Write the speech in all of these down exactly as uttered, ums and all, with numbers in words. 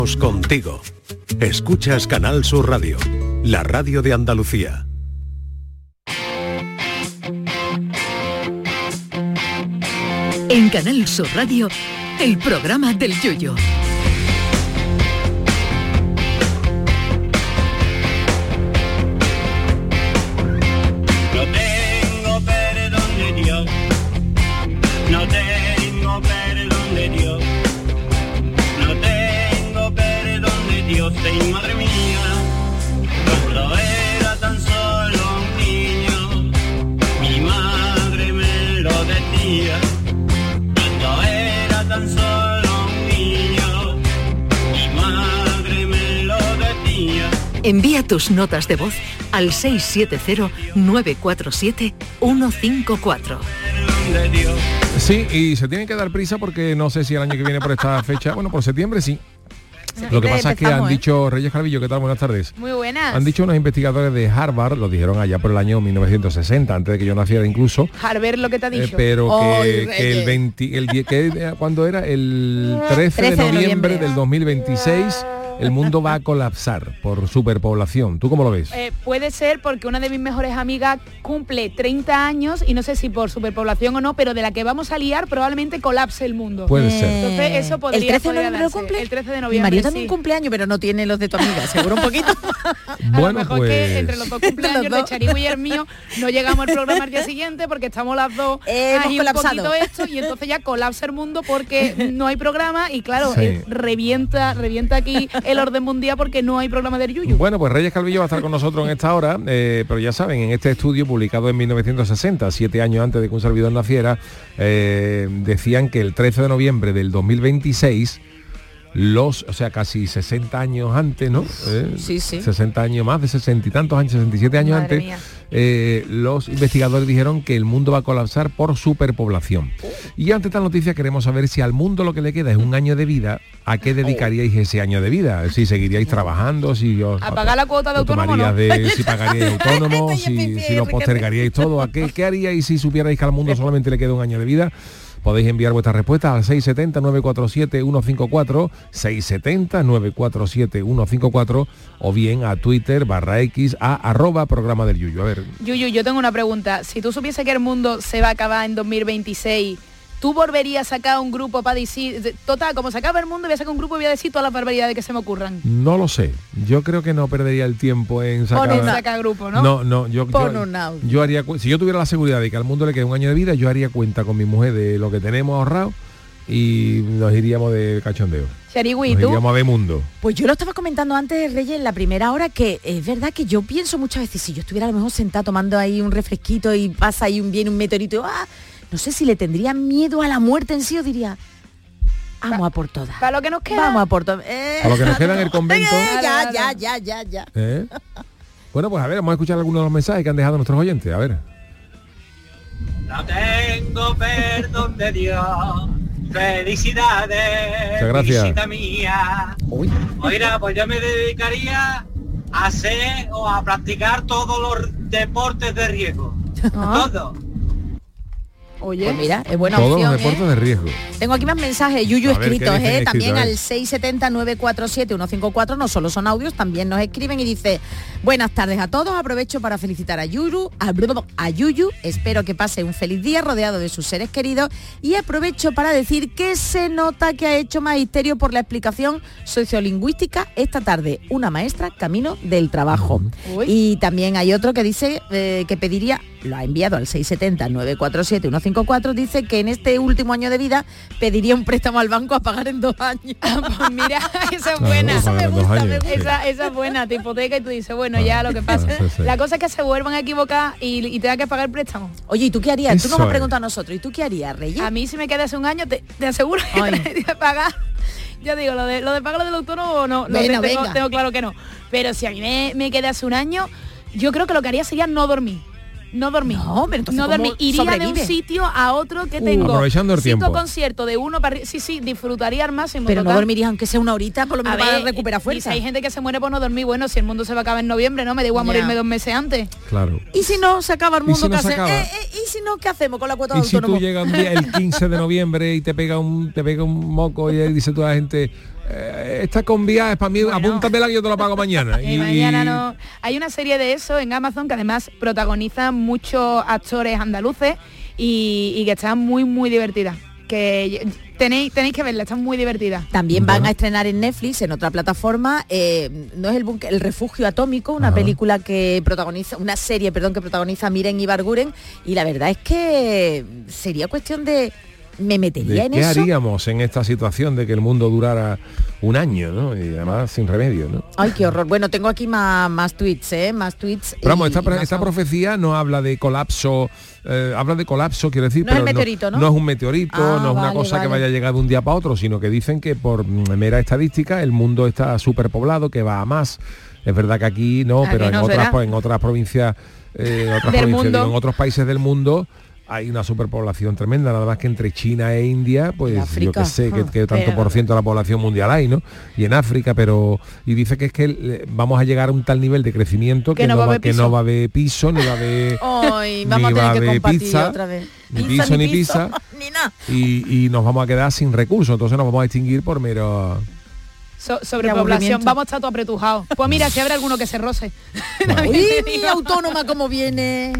Contigo. Escuchas Canal Sur Radio, la radio de Andalucía. En Canal Sur Radio, el programa del Yoyo. No tengo perdón de Dios, no tengo perdón de Dios, no tengo perdón de Dios, y madre mía, cuando era tan solo un niño, mi madre me lo decía. Tan solo un niño, mi madre me lo decía. Envía tus notas de voz al seis siete cero, nueve cuatro siete, uno cinco cuatro. Sí, y se tienen que dar prisa porque no sé si el año que viene por esta fecha, bueno, por septiembre sí. Lo que pasa es que han dicho, Reyes Calvillo, ¿qué tal? Buenas tardes. Muy buenas. Han dicho unos investigadores de Harvard, lo dijeron allá por el año mil novecientos sesenta, antes de que yo naciera incluso. Harvard, lo que te ha dicho. Eh, pero oh, que, que el veinte, el die, que, ¿cuándo era? El trece de noviembre del dos mil veintiséis. El mundo va a colapsar por superpoblación. ¿Tú cómo lo ves? Eh, puede ser porque una de mis mejores amigas cumple treinta años y no sé si por superpoblación o no, pero de la que vamos a liar probablemente colapse el mundo. Puede eh, ser. Entonces eso podría ¿El trece de noviembre noviembre cumple? El trece de noviembre, Mario también sí. cumple años, pero no tiene los de tu amiga, seguro un poquito. A bueno, lo mejor pues... que entre los dos cumpleaños los dos. de Charigo y el mío no llegamos al programa al día siguiente porque estamos las dos eh, ahí hemos un colapsado. poquito esto y entonces ya colapsa el mundo porque no hay programa y claro, sí. eh, revienta revienta aquí el orden mundial porque que no hay programa del Yuyu. Bueno, pues Reyes Calvillo va a estar con nosotros en esta hora, eh, pero ya saben, en este estudio publicado en mil novecientos sesenta, siete años antes de que un servidor naciera, eh, decían que el trece de noviembre del dos mil veintiséis, los, o sea, casi sesenta años antes, ¿no? Eh, sí, sí. sesenta años más, de sesenta y tantos años, sesenta y siete años Madre antes, eh, los investigadores dijeron que el mundo va a colapsar por superpoblación. Y ante esta noticia queremos saber si al mundo lo que le queda es un año de vida, ¿a qué dedicaríais ese año de vida? Si seguiríais trabajando, si os... A pagar la cuota de autónomo, ¿no? De, si pagaríais autónomo, si, si lo postergaríais todo, ¿a qué, qué haríais si supierais que al mundo solamente le queda un año de vida? Podéis enviar vuestras respuestas al seis siete cero, nueve cuatro siete, uno cinco cuatro, seis siete cero, nueve cuatro siete, uno cinco cuatro o bien a Twitter barra X a arroba programa del Yuyu. A ver. Yuyu, yo tengo una pregunta. Si tú supieses que el mundo se va a acabar en dos mil veintiséis, ¿tú volverías a sacar un grupo para decir, total, como se acaba el mundo, voy a sacar un grupo y voy a decir todas las barbaridades que se me ocurran? No lo sé. Yo creo que no perdería el tiempo en sacar... Pon en sacar grupo, ¿no? No, no, yo, Pon yo, un audio. yo haría... Si yo tuviera la seguridad de que al mundo le queda un año de vida, yo haría cuenta con mi mujer de lo que tenemos ahorrado y nos iríamos de cachondeo. Charigüí, nos ¿tú? iríamos a ver mundo. Pues yo lo estaba comentando antes, Reyes, en la primera hora, que es verdad que yo pienso muchas veces, si yo estuviera a lo mejor sentada tomando ahí un refresquito y pasa ahí un, viene un meteorito, ¡ah! No sé si le tendría miedo a la muerte en sí o diría, vamos pa, a por todas. Para lo que nos queda. Vamos a por todas. Eh, a lo que nos queda en el convento. Eh, ya, ya, ya, ya, ya. ¿Eh? Bueno, pues a ver, vamos a escuchar algunos de los mensajes que han dejado nuestros oyentes. A ver. No tengo perdón de Dios. Felicidades. Muchas gracias. Visita mía. Uy. Oiga, pues yo me dedicaría a hacer o a practicar todos los deportes de riesgo. ¿Ah? Todo. Oye, pues mira, es buena Todos opción, los deportes ¿eh? de riesgo. Tengo aquí más mensajes, Yuyu, A ver, escritos, ¿qué dicen ¿eh? escrito? También A ver. al seis siete cero, nueve cuatro siete, uno cinco cuatro, no solo son audios, también nos escriben y dice, buenas tardes a todos, aprovecho para felicitar a Yuyu, a, a Yuyu, espero que pase un feliz día rodeado de sus seres queridos y aprovecho para decir que se nota que ha hecho magisterio por la explicación sociolingüística esta tarde, una maestra camino del trabajo. Uy. Y también hay otro que dice eh, que pediría, lo ha enviado al seis siete cero, nueve cuatro siete, uno cinco cuatro, dice que en este último año de vida pediría un préstamo al banco a pagar en dos años. Pues mira, esa es Claro, buena. esa me gusta, me me gusta. gusta. Esa, esa es buena, te hipoteca y tú dices, bueno, ya lo que pasa. Sí, sí. La cosa es que se vuelvan a equivocar y, y tenga que pagar el préstamo. Oye, ¿y tú qué harías? Tú nos Eso has es. preguntado a nosotros, ¿y tú qué harías, Reyes? A mí si me queda hace un año, te, te aseguro que Ay. te de pagar. Yo digo, lo de, lo de pagar lo del autónomo no, lo Venga, de- tengo, venga. tengo claro que no. Pero si a mí me, me queda hace un año, yo creo que lo que haría sería no dormir. No dormir. No, pero entonces no ¿cómo dormir. Iría de un sobrevive? sitio a otro que Uh. tengo. Aprovechando el Cito tiempo. concierto de uno para arri- sí, sí, disfrutaría al máximo. Pero no total. dormirías aunque sea una horita, por lo A menos para ver, recuperar y fuerza. si hay gente que se muere por no dormir, bueno, si el mundo se va a acabar en noviembre, ¿no? Me da igual Ya. morirme dos meses antes. Claro. ¿Y si no se acaba el ¿Y mundo? si no ¿qué se hace- acaba? Eh, eh, ¿Y si no, qué hacemos con la cuota de Y si autónomo? tú llegas un día el quince de noviembre y te pega un te pega un moco y ahí dice toda la gente, eh, esta con viajes para mí, bueno, apúntamela que yo te la pago mañana. Y, y mañana no. Hay una serie de eso en Amazon que además protagonizan muchos actores andaluces y, y que están muy, muy divertidas. Que tenéis tenéis que verla, está muy divertida. También van bueno. a estrenar en Netflix, en otra plataforma, eh, no es el búnker, el Refugio Atómico, una Ajá. película que protagoniza, una serie, perdón, que protagoniza Miren Ibarguren, y la verdad es que sería cuestión de me metería en ¿Qué eso? ¿Qué haríamos en esta situación de que el mundo durara un año, ¿no? Y además sin remedio, ¿no? Ay, qué horror. Bueno, tengo aquí más, más tweets, ¿eh? Más tweets. Pero vamos, esta, esta profecía no habla de colapso, eh, habla de colapso, quiero decir, no pero es meteorito, ¿no? No, no es un meteorito, ah, no es vale, una cosa vale. que vaya a llegar de un día para otro, sino que dicen que por mera estadística el mundo está superpoblado, que va a más. Es verdad que aquí no, pero en, no otras, pues, en otras provincias, eh, en, otras provincias digo, en otros países del mundo hay una superpoblación tremenda, nada más que entre China e India, pues yo que sé que, que tanto pero... por ciento de la población mundial hay, ¿no? Y en África, pero y dice que es que vamos a llegar a un tal nivel de crecimiento que, que, no, va, va que no va a haber piso, ni va a haber Ay, vamos ni a va a haber pizza, otra vez. ni pizza, piso, ni pizza, ni nada. Y, y nos vamos a quedar sin recursos, entonces nos vamos a extinguir por mero... So, sobrepoblación, vamos a estar todo apretujados. Pues mira, si habrá alguno que se roce. Bueno. Uy, mi autónoma como viene.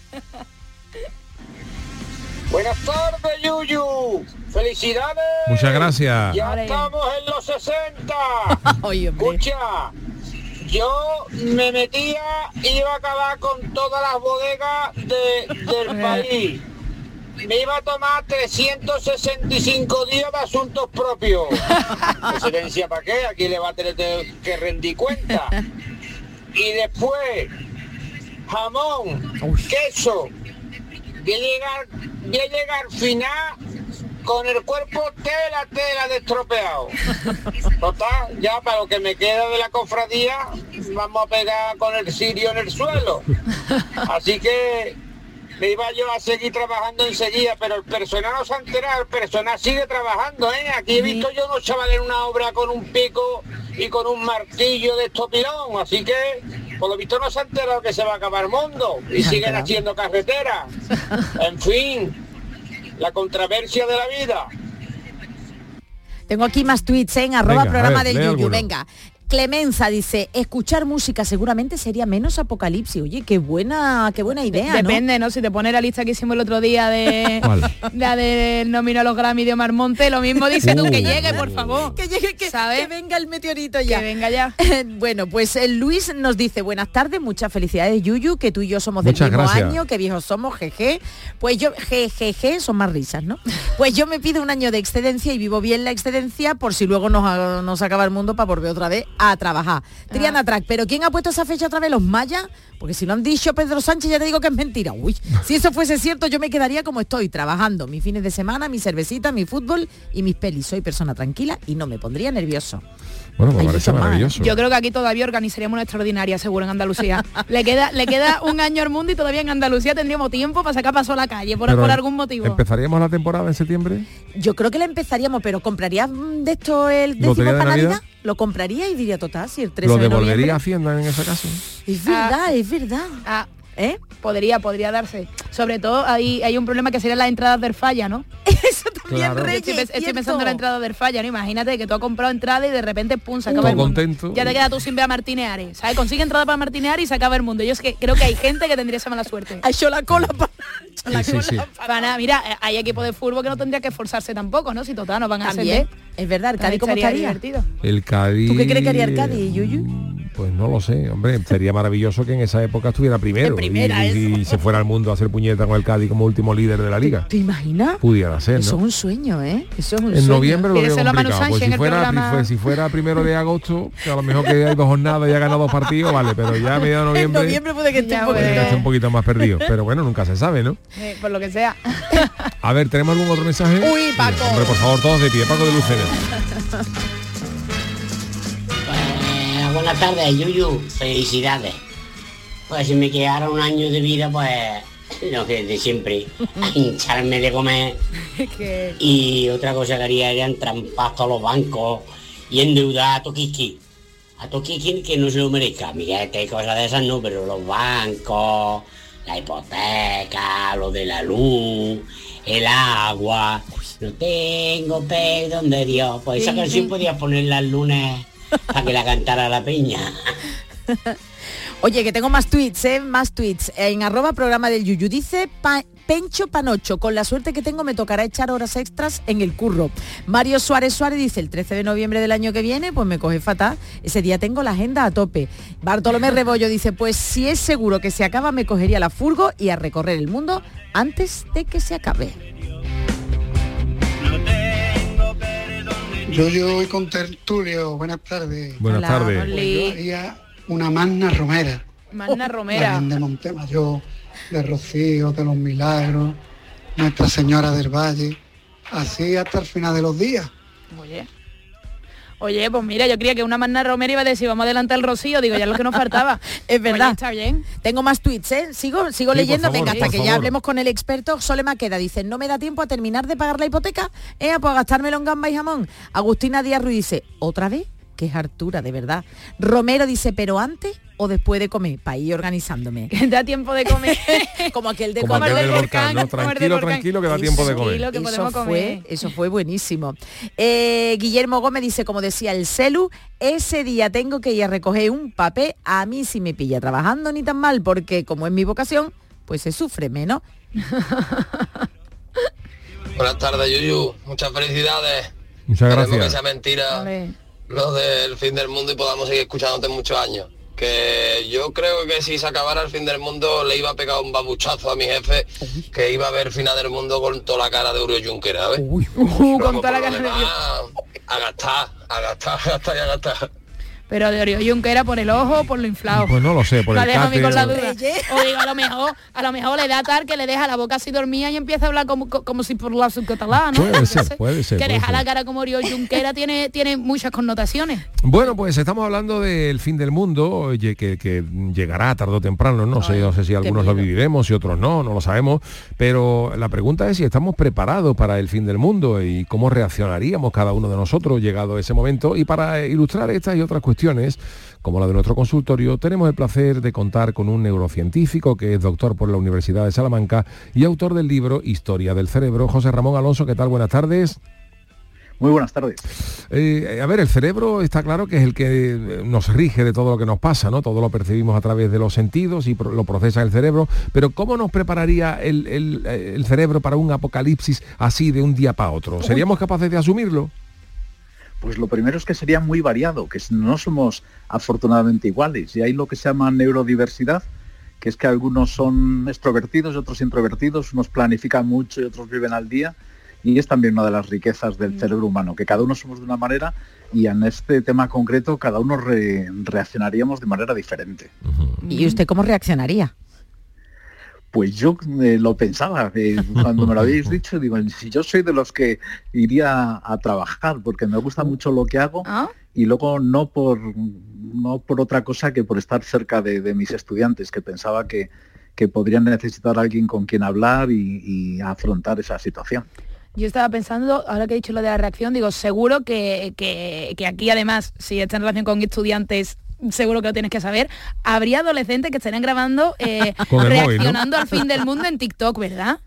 Buenas tardes, Yuyu. Felicidades. Muchas gracias. Ya Vale. estamos en los sesenta. Oye, escucha, yo me metía y iba a acabar con todas las bodegas de, del país. Me iba a tomar trescientos sesenta y cinco días de asuntos propios. Excelencia, ¿para qué? Aquí le va a tener que rendir cuenta. Y después, jamón, Uy. queso. Voy a llegar, voy a llegar al final con el cuerpo tela, tela de estropeado. Total, ya para lo que me queda de la cofradía, vamos a pegar con el cirio en el suelo. Así que me iba yo a seguir trabajando enseguida, pero el personal no se ha enterado, el personal sigue trabajando, ¿eh? Aquí he visto yo unos chavales en una obra con un pico y con un martillo de estopilón, así que por lo visto no se ha enterado que se va a acabar el mundo y siguen haciendo carreteras. En fin, la controversia de la vida. Tengo aquí más tweets en arroba venga, programa ver, del Yuyu, alguno. venga. Clemenza dice, escuchar música seguramente sería menos apocalipsis. Oye, qué buena, qué buena idea, Depende, ¿no? ¿no? Si te pone la lista que hicimos el otro día de la de nominó a los Grammy de Omar Monte, lo mismo dice uh, tú, que llegue, por favor. Que llegue, que, que venga el meteorito ya. Que venga ya. Bueno, pues el Luis nos dice, buenas tardes, muchas felicidades, Yuyu, que tú y yo somos muchas del mismo gracias. año, que viejos somos, jeje. Pues yo, jejeje, son más risas, ¿no? Pues yo me pido un año de excedencia y vivo bien la excedencia por si luego nos, nos acaba el mundo para volver otra vez a trabajar. Triana Track, pero ¿quién ha puesto esa fecha otra vez? ¿Los mayas? Porque si lo han dicho Pedro Sánchez ya te digo que es mentira. Uy, si eso fuese cierto yo me quedaría como estoy, trabajando mis fines de semana, mi cervecita, mi fútbol y mis pelis. Soy persona tranquila y no me pondría nervioso. Bueno, me parece maravilloso. Yo creo que aquí todavía organizaríamos una extraordinaria, seguro, en Andalucía. le queda le queda un año al mundo y todavía en Andalucía tendríamos tiempo para sacar paso a la calle, por, por algún motivo. ¿Empezaríamos la temporada en septiembre? Yo creo que la empezaríamos, pero ¿comprarías de esto el décimo de para Navidad? Navidad? Lo compraría y diría, total, si el trece ¿Lo de devolvería noviembre. a Hacienda en ese caso? Es verdad, Ah. es verdad. Ah, ¿Eh? podría, podría darse. Sobre todo hay, hay un problema que serían las entradas del falla, ¿no? Eso también, Claro. Reyes, Estoy, estoy cierto. pensando en la entrada del falla, ¿no? Imagínate que tú has comprado entrada y de repente, pum, se acaba Todo el mundo. contento. Ya te queda tú sin ver a Martínez Ares, ¿sabes? Consigue entrada para Martínez Ares y se acaba el mundo. Yo es que creo que hay gente que tendría esa mala suerte. Ha hecho la cola para... Sí, sí, sí. Para nada, mira, hay equipos de fútbol que no tendría que esforzarse tampoco, ¿no? Si total, nos van a También, ascender. es verdad, el Cádiz, ¿cómo Estaría estaría? divertido. El Cádiz... ¿Tú qué crees que haría el Cádiz, Yuyu? Pues no lo sé, hombre, sería maravilloso que en esa época estuviera primero En primera, y, y- y se fuera al mundo a hacer puñeta con el Cádiz como último líder de la liga. ¿Te imaginas? Pudiera ser, Eso es ¿no? un sueño, ¿eh? Eso es un En sueño. noviembre lo Quiere veo ser la Manu complicado. Pues Sánchez si en el fuera, programa. pues si fuera primero de agosto, que a lo mejor que hay dos jornadas y ha ganado dos partidos, vale, pero ya a mediados de En noviembre, noviembre puede que esté Ya, un puede que poquito... esté un poquito más perdido. Pero bueno, nunca se sabe, ¿no? Eh, por lo que sea. A ver, ¿tenemos algún otro mensaje? Uy, Paco. Mira, hombre, por favor, todos de pie, Paco de Lucena. Pues, buenas tardes, Yuyu. Felicidades. Pues si me quedara un año de vida, pues lo que de siempre, a hincharme de comer. que... Y otra cosa que haría era entrampar todos los bancos y endeudar a Toquiqui. A Toquiqui que no se lo merezca. Amiguete y cosas de esas no, pero los bancos, la hipoteca, lo de la luz, el agua. No tengo perdón de Dios. Pues esa canción podías ponerla el lunes para que la cantara la peña. Oye, que tengo más tweets, ¿eh? Más tweets. En arroba programa del Yuyu. Dice pa Pencho Panocho, con la suerte que tengo me tocará echar horas extras en el curro. Mario Suárez Suárez dice, el trece de noviembre del año que viene, pues me coge fatal. Ese día tengo la agenda a tope. Bartolomé Rebollo dice, pues si es seguro que se acaba, me cogería la furgo y a recorrer el mundo antes de que se acabe. Yo yo voy con tertulio, buenas tardes. Buenas Hola, tardes. Oli. Pues yo haría una magna romera. Magna La Romera. Virgen de Montemayor, de Rocío, de los Milagros, Nuestra Señora del Valle, así hasta el final de los días. Oye. Oye, pues mira, yo creía que una Magna Romera iba a decir, vamos adelante al Rocío, digo, ya lo que nos faltaba. Es verdad. Oye, está bien. Tengo más tweets, ¿eh? Sigo, sigo Sí, leyendo, por favor, venga, hasta por que favor. ya hablemos con el experto. Sole Maqueda dice, no me da tiempo a terminar de pagar la hipoteca, eh, pues a gastármelo en gamba y jamón. Agustina Díaz Ruiz dice, ¿otra vez? Qué es hartura, de verdad. Romero dice, ¿pero antes o después de comer? Para ir organizándome. Que da tiempo de comer. Como aquel de Como comer. aquel del del volcán, ¿no? volcán, como el del Tranquilo, volcán. tranquilo, que da tiempo de Eso, comer. sí, lo que Eso podemos fue, comer. eso fue buenísimo. Eh, Guillermo Gómez dice, como decía el Celu, ese día tengo que ir a recoger un papel. A mí si me pilla trabajando ni tan mal, porque como es mi vocación, pues se sufre menos. Buenas tardes, Yuyu. Muchas felicidades. Muchas Esperemos que gracias. sea mentira Vale. lo del fin del mundo y podamos seguir escuchándote muchos años. Que yo creo que si se acabara el fin del mundo le iba a pegar un babuchazo a mi jefe, que iba a ver el final del mundo con toda la cara de Uriol Junqueras, ¿ves? Uy, Uh, Pero con toda la por lo cara de demás, a gastar, a gastar, a gastar y a gastar. Pero de Oriol Junqueras por el ojo o por lo inflado. pues no lo sé, por Me el deja a mí con la cate, duda. O digo, a lo mejor, a lo mejor le da tal que le deja la boca así dormida y empieza a hablar como, co- como si por la subcatalá, ¿no? Puede Yo ser, sé. puede ser, Que puede deja ser. la cara como Oriol Junqueras tiene, tiene muchas connotaciones. Bueno, pues estamos hablando del fin del mundo, oye, que, que llegará tarde o temprano, no sé, no sé si algunos lo viviremos y otros no, no lo sabemos, pero la pregunta es si estamos preparados para el fin del mundo y cómo reaccionaríamos cada uno de nosotros llegado ese momento. Y para ilustrar estas y otras cuestiones, como la de nuestro consultorio, tenemos el placer de contar con un neurocientífico que es doctor por la Universidad de Salamanca y autor del libro Historia del Cerebro. José Ramón Alonso, ¿qué tal? Buenas tardes. Muy buenas tardes. Eh, a ver, el cerebro está claro que es el que nos rige de todo lo que nos pasa, ¿no? Todo lo percibimos a través de los sentidos y pro- lo procesa el cerebro, pero ¿cómo nos prepararía el, el- el cerebro para un apocalipsis así de un día para otro? ¿Seríamos capaces de asumirlo? Pues lo primero es que sería muy variado, que no somos afortunadamente iguales, y hay lo que se llama neurodiversidad, que es que algunos son extrovertidos y otros introvertidos, unos planifican mucho y otros viven al día, y es también una de las riquezas del cerebro humano, que cada uno somos de una manera y en este tema concreto cada uno re- reaccionaríamos de manera diferente. ¿Y usted cómo reaccionaría? Pues yo eh, lo pensaba, eh, cuando me lo habéis dicho, digo, si yo soy de los que iría a trabajar, porque me gusta mucho lo que hago, ¿Ah? y luego no por no por otra cosa que por estar cerca de, de mis estudiantes, que pensaba que, que podrían necesitar a alguien con quien hablar y, y afrontar esa situación. Yo estaba pensando, ahora que he dicho lo de la reacción, digo, seguro que, que, que aquí además, si está en relación con estudiantes, seguro que lo tienes que saber, habría adolescentes que estarían grabando, eh, Con el móvil, ¿no? reaccionando al fin del mundo en TikTok, ¿verdad?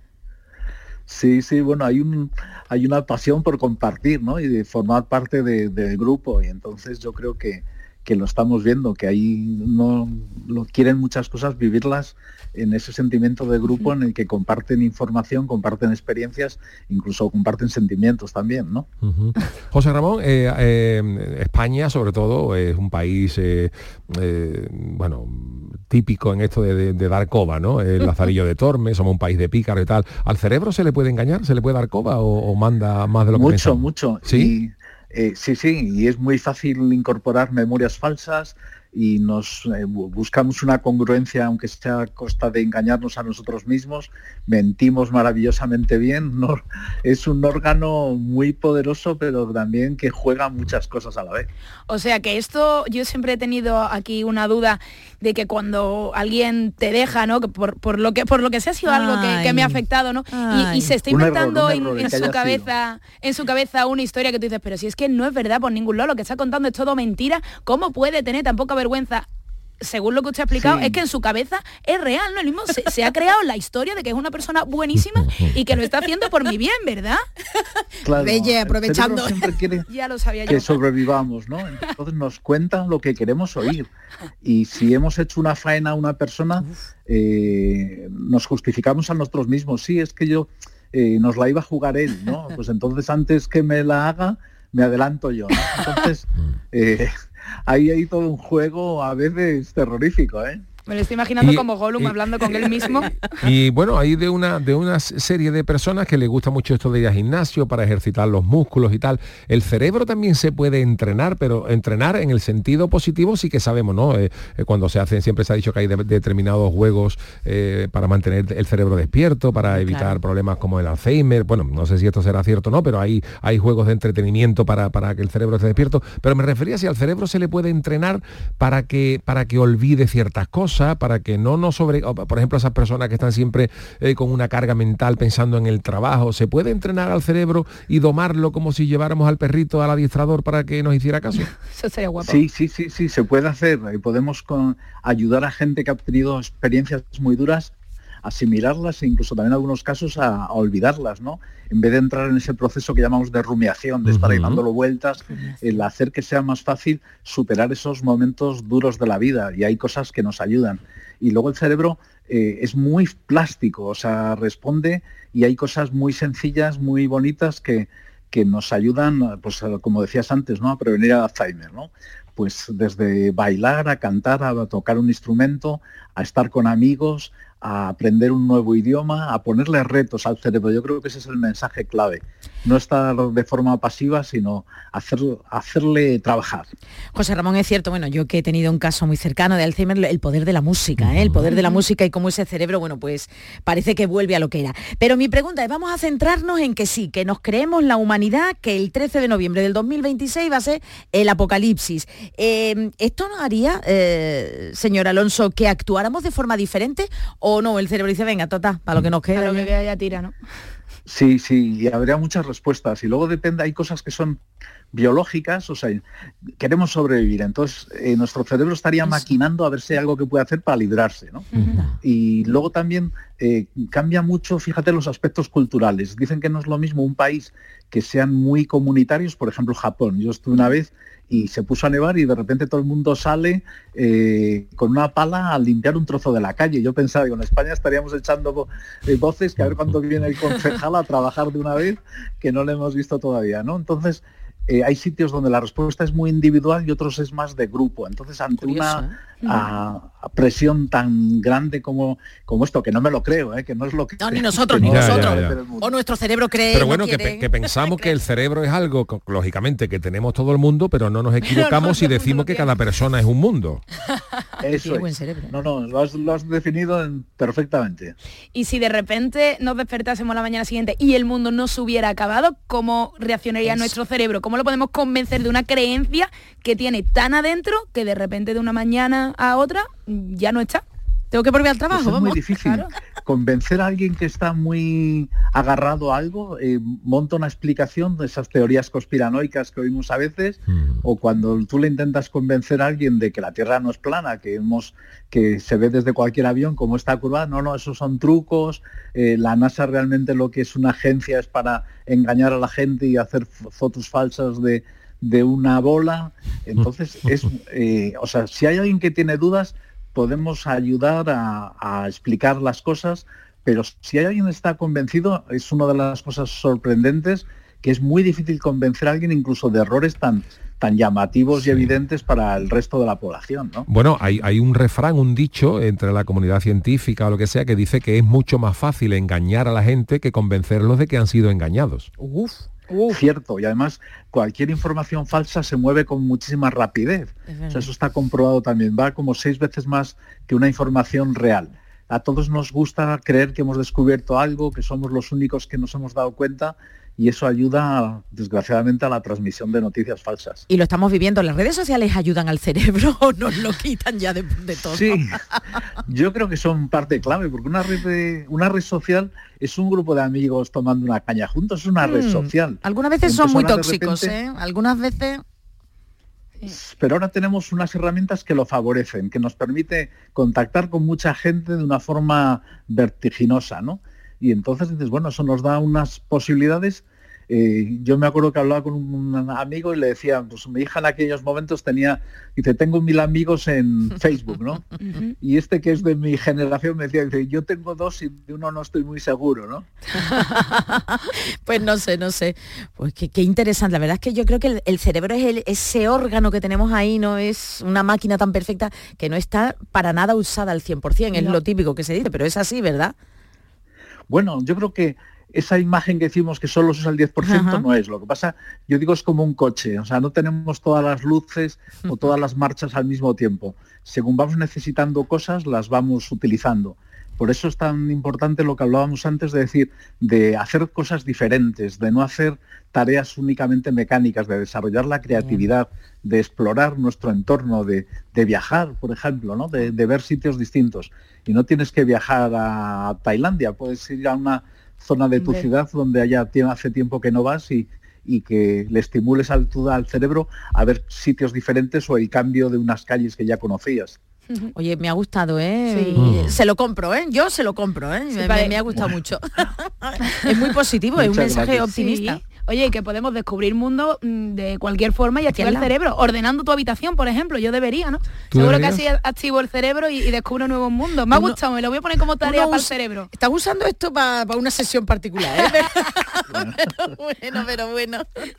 Sí, sí, bueno, hay un hay una pasión por compartir, ¿no? Y de formar parte de- del grupo, y entonces yo creo que, que lo estamos viendo, que ahí no lo quieren muchas cosas, vivirlas en ese sentimiento de grupo en el que comparten información, comparten experiencias, incluso comparten sentimientos también, ¿no? Uh-huh. José Ramón, eh, eh, España sobre todo es un país, eh, eh, bueno, típico en esto de, de- de dar coba, ¿no? El Lazarillo de Tormes, somos un país de pícaros y tal. ¿Al cerebro se le puede engañar? ¿Se le puede dar coba o, o manda más de lo que Mucho, pensamos? mucho. ¿Sí? Y, eh, sí, sí, y es muy fácil incorporar memorias falsas y nos eh, bu- buscamos una congruencia, aunque sea a costa de engañarnos a nosotros mismos, mentimos maravillosamente bien, ¿no? Es un órgano muy poderoso, pero también que juega muchas cosas a la vez. O sea que esto, yo siempre he tenido aquí una duda de que cuando alguien te deja, ¿no? Que por, por lo que por lo que sea ha sido algo que, que me ha Ay. afectado, ¿no? Y, Ay. y se está Un error, inventando un en, error, en que su haya cabeza, en su cabeza una historia que tú dices, pero si es que no es verdad por ningún lado, lo que está contando es todo mentira, ¿cómo puede tener tan poca vergüenza según lo que usted ha explicado, Sí. es que en su cabeza es real, ¿no? El mismo se, se ha creado la historia de que es una persona buenísima y que lo está haciendo por mi bien, ¿verdad? Claro, Belle, el aprovechando. cerebro siempre quiere Ya lo sabía yo. que sobrevivamos, ¿no? Entonces nos cuentan lo que queremos oír. Y si hemos hecho una faena a una persona, eh, nos justificamos a nosotros mismos. Sí, es que yo eh, nos la iba a jugar él, ¿no? Pues entonces antes que me la haga, me adelanto yo, ¿no? Entonces, eh, ahí hay todo un juego a veces terrorífico, ¿eh? Me lo estoy imaginando Y- como Gollum y- hablando con él mismo. Y bueno, hay de una de una serie de personas que les gusta mucho esto de ir al gimnasio para ejercitar los músculos y tal. El cerebro también se puede entrenar, pero entrenar en el sentido positivo sí que sabemos, ¿no? Eh, eh, cuando se hacen, siempre se ha dicho que hay de- determinados juegos eh, para mantener el cerebro despierto, para evitar claro. problemas como el Alzheimer. Bueno, no sé si esto será cierto o no, pero hay, hay juegos de entretenimiento para, para que el cerebro esté despierto. Pero me refería si al cerebro se le puede entrenar para que, para que olvide ciertas cosas, para que no nos sobre... o, por ejemplo, esas personas que están siempre eh, con una carga mental pensando en el trabajo, ¿se puede entrenar al cerebro y domarlo como si lleváramos al perrito al adiestrador para que nos hiciera caso? Eso sería guapo. Sí, sí, sí, sí, se puede hacer. Y podemos con, ayudar a gente que ha tenido experiencias muy duras a asimilarlas e incluso también en algunos casos a, a olvidarlas, ¿no? En vez de entrar en ese proceso que llamamos de rumiación, de estar ahí Ujú. dándolo vueltas, el hacer que sea más fácil superar esos momentos duros de la vida, y hay cosas que nos ayudan. Y luego el cerebro eh, es muy plástico, o sea, responde, y hay cosas muy sencillas, muy bonitas que, que nos ayudan, pues como decías antes, ¿no? A prevenir el Alzheimer, ¿no? Pues desde bailar, a cantar, a tocar un instrumento, a estar con amigos, a aprender un nuevo idioma, a ponerle retos al cerebro. Yo creo que ese es el mensaje clave. No estar de forma pasiva, sino hacer, hacerle trabajar. José Ramón, es cierto, bueno, yo que he tenido un caso muy cercano de Alzheimer, el poder de la música, ¿eh? el poder de la música y cómo ese cerebro, bueno, pues parece que vuelve a lo que era. Pero mi pregunta es, vamos a centrarnos en que sí, que nos creemos la humanidad, que el trece de noviembre del dos mil veintiséis va a ser el apocalipsis. Eh, ¿Esto nos haría, eh, señor Alonso, que actuáramos de forma diferente o no? El cerebro dice, venga, tota, para lo que nos queda. A lo que vea ya tira, ¿no? Sí, sí, y habría muchas respuestas. Y luego depende, hay cosas que son biológicas, o sea, queremos sobrevivir. Entonces, eh, nuestro cerebro estaría maquinando a ver si hay algo que puede hacer para librarse, ¿no? Uh-huh. Y luego también eh, cambia mucho, fíjate, los aspectos culturales. Dicen que no es lo mismo un país que sean muy comunitarios, por ejemplo, Japón. Yo estuve una vez y se puso a nevar y de repente todo el mundo sale eh, con una pala a limpiar un trozo de la calle. Yo pensaba que en España estaríamos echando vo eh, voces que a ver cuándo viene el concejal a trabajar de una vez, que no lo hemos visto todavía, ¿no? Entonces, eh, hay sitios donde la respuesta es muy individual y otros es más de grupo. Entonces, ante Curioso, una ¿eh? a, a presión tan grande como, como esto, que no me lo creo, ¿eh? Que no es lo que... No, ni nosotros, que ni no- Ya, nosotros. ya, ya. O nuestro cerebro cree. Pero no bueno, que, quiere- pe- que pensamos que el cerebro es algo, co- lógicamente, que tenemos todo el mundo, pero no nos equivocamos si decimos que cada persona es un mundo. Eso Tiene buen es. cerebro. No, no, lo has, lo has definido en- perfectamente. Y si de repente nos despertásemos la mañana siguiente y el mundo no se hubiera acabado, ¿cómo reaccionaría Eso. nuestro cerebro? ¿Cómo lo podemos convencer de una creencia que tiene tan adentro que de repente de una mañana a otra ya no está? Tengo que volver al trabajo, Pues es vamos. muy difícil. claro. Convencer a alguien que está muy agarrado a algo, eh, monta una explicación de esas teorías conspiranoicas que oímos a veces, o cuando tú le intentas convencer a alguien de que la Tierra no es plana, que hemos, que se ve desde cualquier avión como está curvada, no, no, esos son trucos, eh, la NASA realmente lo que es una agencia es para engañar a la gente y hacer f- fotos falsas de, de una bola. Entonces, es, eh, o sea, si hay alguien que tiene dudas, podemos ayudar a, a explicar las cosas, pero si hay alguien que está convencido, es una de las cosas sorprendentes, que es muy difícil convencer a alguien incluso de errores tan, tan llamativos y evidentes para el resto de la población, ¿no? Bueno, hay, hay un refrán, un dicho entre la comunidad científica o lo que sea, que dice que es mucho más fácil engañar a la gente que convencerlos de que han sido engañados. Uf. Cierto, y además cualquier información falsa se mueve con muchísima rapidez. Es O verdad. sea, eso está comprobado también, va como seis veces más que una información real. A todos nos gusta creer que hemos descubierto algo, que somos los únicos que nos hemos dado cuenta, y eso ayuda, desgraciadamente, a la transmisión de noticias falsas. Y lo estamos viviendo. ¿Las redes sociales ayudan al cerebro o nos lo quitan ya de, de todo? Sí, yo creo que son parte clave, porque una red, de, una red social es un grupo de amigos tomando una caña juntos, es una red Mm, social. Algunas veces son muy Entonces, ahora, de tóxicos, repente, ¿eh? Algunas veces... pero ahora tenemos unas herramientas que lo favorecen, que nos permite contactar con mucha gente de una forma vertiginosa, ¿no? Y entonces dices, bueno, eso nos da unas posibilidades. Eh, yo me acuerdo que hablaba con un amigo y le decía, pues mi hija en aquellos momentos tenía, dice, tengo mil amigos en Facebook, ¿no? Uh-huh. Y este que es de mi generación me decía, dice, yo tengo dos y de uno no estoy muy seguro, ¿no? Pues no sé, no sé. Pues qué, qué interesante. La verdad es que yo creo que el, el cerebro es el, ese órgano que tenemos ahí, no es una máquina tan perfecta que no está para nada usada al cien por ciento, es no. lo típico que se dice, pero es así, ¿verdad? Bueno, yo creo que esa imagen que decimos que solo se usa el diez por ciento, ajá, no es. Lo que pasa, yo digo, es como un coche. O sea, no tenemos todas las luces o todas las marchas al mismo tiempo. Según vamos necesitando cosas, las vamos utilizando. Por eso es tan importante lo que hablábamos antes de decir, de hacer cosas diferentes, de no hacer tareas únicamente mecánicas, de desarrollar la creatividad, de explorar nuestro entorno, de, de viajar, por ejemplo, ¿no? de, de ver sitios distintos. Y no tienes que viajar a Tailandia, puedes ir a una zona de tu Bien. ciudad donde haya hace tiempo que no vas y, y que le estimules al, al cerebro a ver sitios diferentes o el cambio de unas calles que ya conocías. Oye, me ha gustado, ¿eh? Sí. Se lo compro, ¿eh? Yo se lo compro, ¿eh? Sí, me, me, me ha gustado bueno. mucho. Es muy positivo, Muchas es un mensaje gracias. optimista. Sí. Oye, que podemos descubrir mundo de cualquier forma y activar el cerebro, ordenando tu habitación, por ejemplo, yo debería, ¿no? Seguro deberías? que así activo el cerebro y, y descubro nuevos mundos. Me ha gustado, me lo voy a poner como tarea para el cerebro. Estás usando esto para pa una sesión particular, ¿eh? Pero bueno, pero bueno.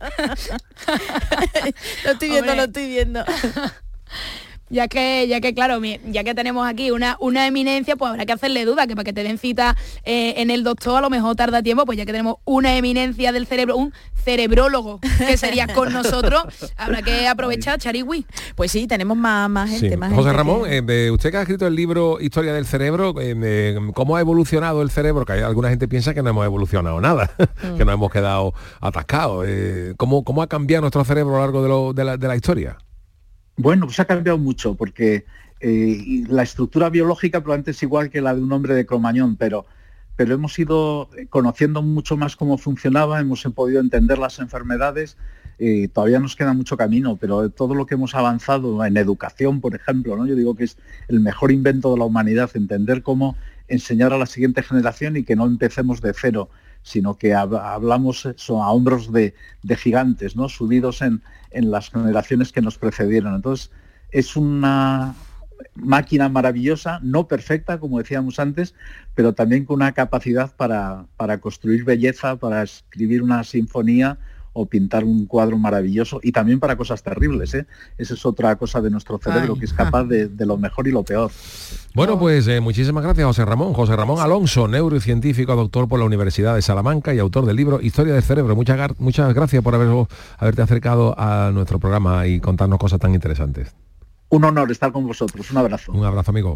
Lo estoy viendo, Hombre. lo estoy viendo. Ya que, ya que claro, ya que tenemos aquí una, una eminencia, pues habrá que hacerle duda, que para que te den cita eh, en el doctor a lo mejor tarda tiempo, pues ya que tenemos una eminencia del cerebro, un cerebrólogo que sería con nosotros, habrá que aprovechar, Charigüí. Pues sí, tenemos más, más gente. Sí. Más José gente Ramón, que... eh, usted que ha escrito el libro Historia del Cerebro, eh, ¿cómo ha evolucionado el cerebro? Que hay, alguna gente piensa que no hemos evolucionado nada, mm. que nos hemos quedado atascados. Eh, ¿cómo, ¿Cómo ha cambiado nuestro cerebro a lo largo de, lo, de, la, de la historia? Bueno, pues ha cambiado mucho, porque eh, la estructura biológica probablemente es igual que la de un hombre de Cromañón, pero, pero hemos ido conociendo mucho más cómo funcionaba, hemos podido entender las enfermedades, eh, todavía nos queda mucho camino, pero todo lo que hemos avanzado en educación, por ejemplo, ¿no? Yo digo que es el mejor invento de la humanidad, entender cómo enseñar a la siguiente generación y que no empecemos de cero, sino que hablamos eso, a hombros de, de gigantes, ¿no? Subidos en, en las generaciones que nos precedieron. Entonces, es una máquina maravillosa, no perfecta, como decíamos antes, pero también con una capacidad para, para construir belleza, para escribir una sinfonía o pintar un cuadro maravilloso, y también para cosas terribles, ¿eh? Esa es otra cosa de nuestro cerebro, Ay, que es capaz de, de lo mejor y lo peor. Bueno, pues eh, muchísimas gracias, José Ramón. José Ramón Alonso, neurocientífico, doctor por la Universidad de Salamanca y autor del libro Historia del Cerebro. Muchas, muchas gracias por haber, haberte acercado a nuestro programa y contarnos cosas tan interesantes. Un honor estar con vosotros. Un abrazo. Un abrazo, amigo.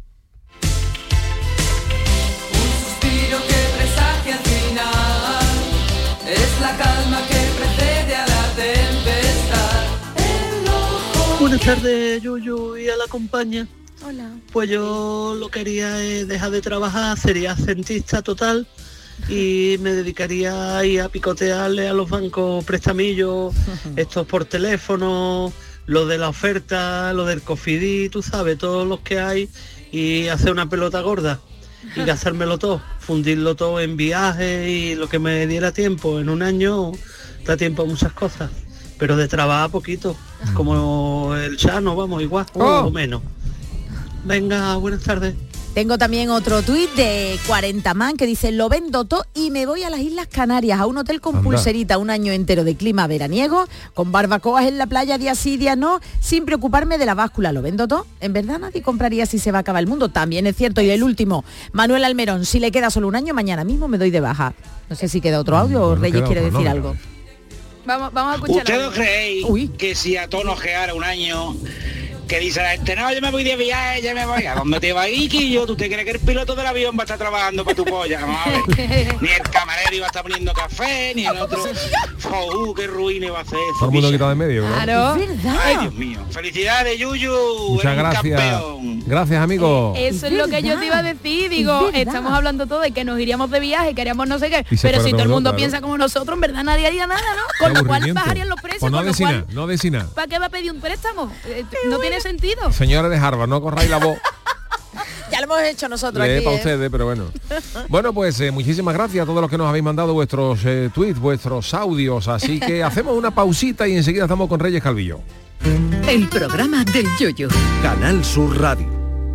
Buenas tardes, Yuyu y a la compañía. Hola. Pues yo lo que haría es dejar de trabajar, sería centista total y me dedicaría a ir a picotearle a los bancos prestamillos, estos por teléfono, lo de la oferta, lo del Cofidis, tú sabes, todos los que hay, y hacer una pelota gorda y gastármelo todo, fundirlo todo en viajes y lo que me diera tiempo. En un año da tiempo a muchas cosas, pero de trabajar poquito, como el Chano, vamos, igual, oh. o menos. Venga, buenas tardes. Tengo también otro tuit de cuarenta man que dice: lo vendo todo y me voy a las Islas Canarias, a un hotel con Anda. pulserita, un año entero de clima veraniego, con barbacoas en la playa día sí, día no, sin preocuparme de la báscula. Lo vendo todo. En verdad nadie compraría si se va a acabar el mundo. También es cierto. Y el último, Manuel Almerón: si le queda solo un año, mañana mismo me doy de baja. No sé si queda otro audio no, o Reyes no quiere decir no, algo. Vamos, vamos a escuchar. ¿Ustedes creéis Uy. que si a todos nos quedara un año, que dice la gente, no, yo me voy de viaje, ya me voy. ¿A dónde te vas, Iquillo? ¿Tú te crees que el piloto del avión va a estar trabajando para tu polla? Vamos a ver. Ni el camarero iba a estar poniendo café, ni el otro. ¡Oh, qué ruina iba a hacer! Todo el mundo quitado de medio, ¿no? Claro. Ay, Dios mío. Felicidades, Yuyu. Muchas gracias. Campeón. Gracias, amigo. Eh, Eso es, es lo que yo te iba a decir. Digo, estamos hablando todo de que nos iríamos de viaje, queríamos no sé qué. Pero si todo el mundo claro. piensa como nosotros, en verdad nadie haría nada, ¿no? Con lo cual bajarían los precios. Pues no con lo decina, cual, no decina. ¿para qué va a pedir un préstamo? Eh, no tiene sentido. Señores de Harvard, no corráis la voz. Ya lo hemos hecho nosotros Lee aquí, para ¿eh? ustedes, pero bueno. Bueno, pues eh, muchísimas gracias a todos los que nos habéis mandado vuestros eh, tweets, vuestros audios. Así que hacemos una pausita y enseguida estamos con Reyes Calvillo. El programa del Yoyo. Canal Sur Radio.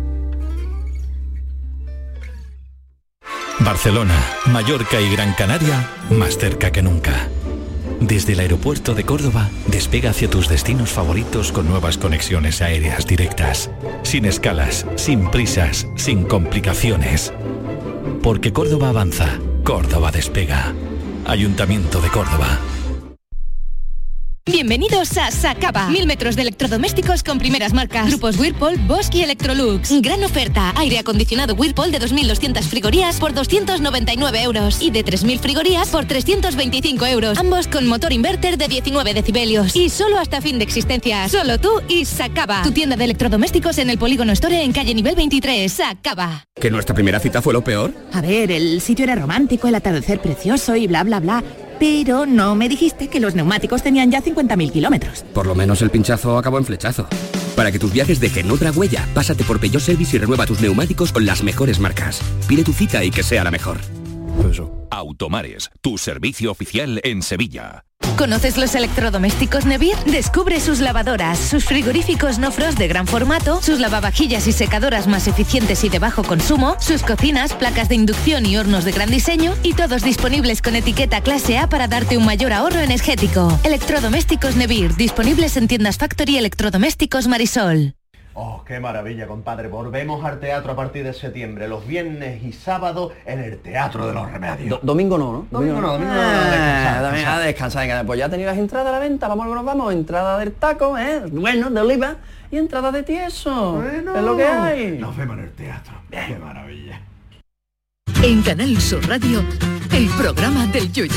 Barcelona, Mallorca y Gran Canaria, más cerca que nunca. Desde el aeropuerto de Córdoba, despega hacia tus destinos favoritos con nuevas conexiones aéreas directas. Sin escalas, sin prisas, sin complicaciones. Porque Córdoba avanza, Córdoba despega. Ayuntamiento de Córdoba. Bienvenidos a Sacaba. Mil metros de electrodomésticos con primeras marcas. Grupos Whirlpool, Bosch y Electrolux. Gran oferta. Aire acondicionado Whirlpool de dos mil doscientas frigorías por doscientos noventa y nueve euros. Y de tres mil frigorías por trescientos veinticinco euros. Ambos con motor inverter de diecinueve decibelios. Y solo hasta fin de existencia. Solo tú y Sacaba. Tu tienda de electrodomésticos en el Polígono Store en calle nivel veintitrés. Sacaba. ¿Que nuestra primera cita fue lo peor? A ver, el sitio era romántico, el atardecer precioso y bla, bla, bla. Pero no me dijiste que los neumáticos tenían ya cincuenta mil kilómetros. Por lo menos el pinchazo acabó en flechazo. Para que tus viajes dejen otra huella, pásate por Peugeot Service y renueva tus neumáticos con las mejores marcas. Pide tu cita y que sea la mejor. Automares, tu servicio oficial en Sevilla. ¿Conoces los electrodomésticos Nevir? Descubre sus lavadoras, sus frigoríficos no frost de gran formato, sus lavavajillas y secadoras más eficientes y de bajo consumo, sus cocinas, placas de inducción y hornos de gran diseño, y todos disponibles con etiqueta clase A para darte un mayor ahorro energético. Electrodomésticos Nevir, disponibles en tiendas Factory y Electrodomésticos Marisol. Oh, qué maravilla, compadre. Volvemos al teatro a partir de septiembre, los viernes y sábados en el Teatro de los Remedios. Do domingo no, ¿no? Domingo no, domingo no. Ah, domingo a descansar. Venga, pues ya tenéis las entradas a la venta, vamos a lo que nos vamos. Entrada del taco, ¿eh? Bueno, de oliva, y entrada de tieso. Bueno, es lo que hay. Nos vemos en el teatro. Bien. Qué maravilla. En Canal Sur Radio, el programa del Yoyo.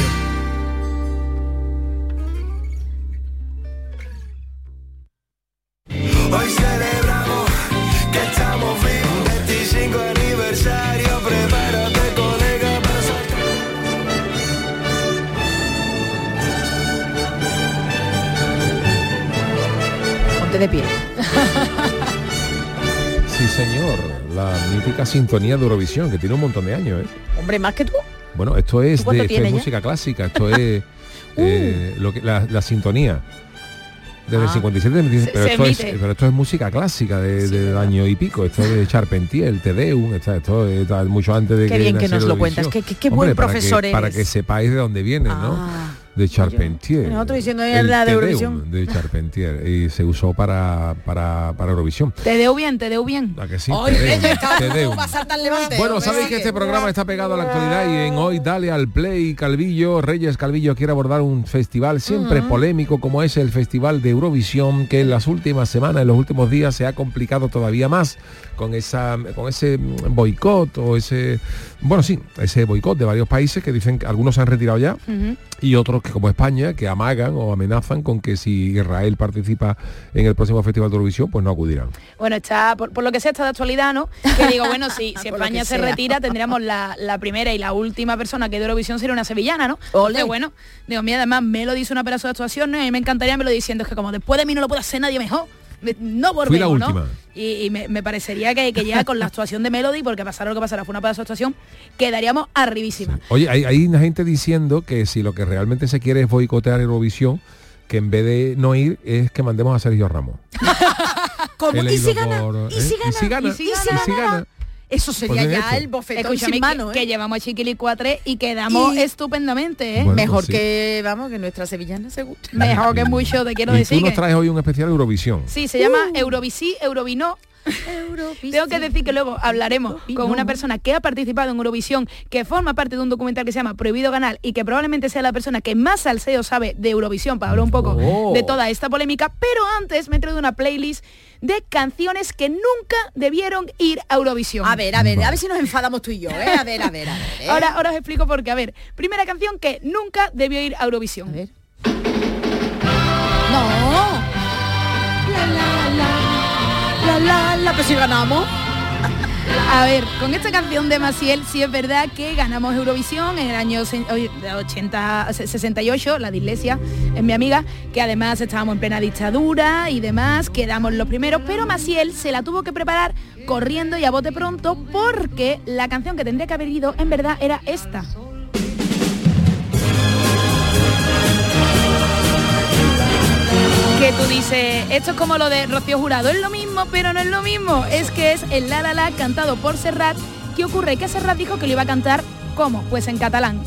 Hoy celebramos que estamos vivos, veinticinco aniversario, prepárate colega para saltar. Ponte de pie. Sí, señor, la mítica sintonía de Eurovisión, que tiene un montón de años, ¿eh? Hombre, más que tú. Bueno, esto es de esto es música clásica, esto es eh, lo que, la, la sintonía. Desde ah, el cincuenta y siete, pero, esto es, pero esto es música clásica de, sí, del año y pico. Esto es de Charpentier, el Te Deum, esto, esto está mucho antes de qué que bien que nos lo cuentas, qué, qué, qué buen Hombre, profesor para que, eres. Para que sepáis de dónde viene, ah, ¿no? De Charpentier. Nosotros diciendo el la de Eurovisión. De Charpentier. Y se usó para, para, para Eurovisión. Te deu bien, te deu bien. ¿A que sí? Hoy te deum. Levante, bueno, sabéis que este programa está pegado a la actualidad y en Hoy Dale al Play Calvillo, Reyes Calvillo quiere abordar un festival siempre uh-huh. polémico como es el Festival de Eurovisión, que en las últimas semanas, en los últimos días se ha complicado todavía más con esa con ese boicot o ese bueno sí, ese boicot de varios países que dicen que algunos se han retirado ya uh-huh. y otros que como España que amagan o amenazan con que si Israel participa en el próximo Festival de Eurovisión pues no acudirán. Bueno, está por, por lo que sea está de actualidad, ¿no? Que digo, bueno, si, si España se sea. retira tendríamos la, la primera y la última persona que de Eurovisión sería una sevillana, ¿no? Entonces, bueno, digo, mira, además Melody hizo una pedazo de actuación, ¿no? Y a mí me encantaría Melody diciendo es que como después de mí no lo puede hacer nadie mejor. No volvemos, ¿no? Y, y me, me parecería que, que ya con la actuación de Melody, porque pasara lo que pasara, fue una pedazo de actuación, quedaríamos arribísima. Sí. Oye, hay, hay una gente diciendo que si lo que realmente se quiere es boicotear Eurovisión, que en vez de no ir es que mandemos a Sergio Ramos. ¿Cómo? ¿Y si gana? Por, ¿Y si gana? ¿Y si gana? ¿Y si gana? ¿Y si gana? Eso sería ya esto. El bofetón sin mano, que, ¿eh? que llevamos a Chiquilicuatre y quedamos y... estupendamente, ¿eh? Bueno, mejor pues sí. que, vamos, que nuestra sevillana se gusta. Mejor que mucho, te quiero y decir. Tú nos que... traes hoy un especial Eurovisión. Sí, se llama uh. Eurovisi, Eurovino. Tengo que decir que luego hablaremos con una persona que ha participado en Eurovisión, que forma parte de un documental que se llama Prohibido Ganar y que probablemente sea la persona que más salseo sabe de Eurovisión, para hablar un poco Oh. de toda esta polémica. Pero antes me he traído una playlist de canciones que nunca debieron ir a Eurovisión. A ver, a ver, a ver si nos enfadamos tú y yo, ¿eh? A ver, a ver, a ver. ¿eh? Ahora, ahora os explico por qué. A ver, primera canción que nunca debió ir a Eurovisión. A ver. No. La, la, la. La, la, la, pues si ganamos. A ver, con esta canción de Maciel sí es verdad que ganamos Eurovisión en el año ochenta, sesenta y ocho, la de Iglesia es mi amiga, que además estábamos en plena dictadura y demás, quedamos los primeros, pero Maciel se la tuvo que preparar corriendo y a bote pronto porque la canción que tendría que haber ido en verdad era esta. Que tú dices, esto es como lo de Rocío Jurado, es lo mismo, pero no es lo mismo. Es que es el La La La cantado por Serrat. ¿Qué ocurre? Que Serrat dijo que lo iba a cantar, ¿cómo? Pues en catalán.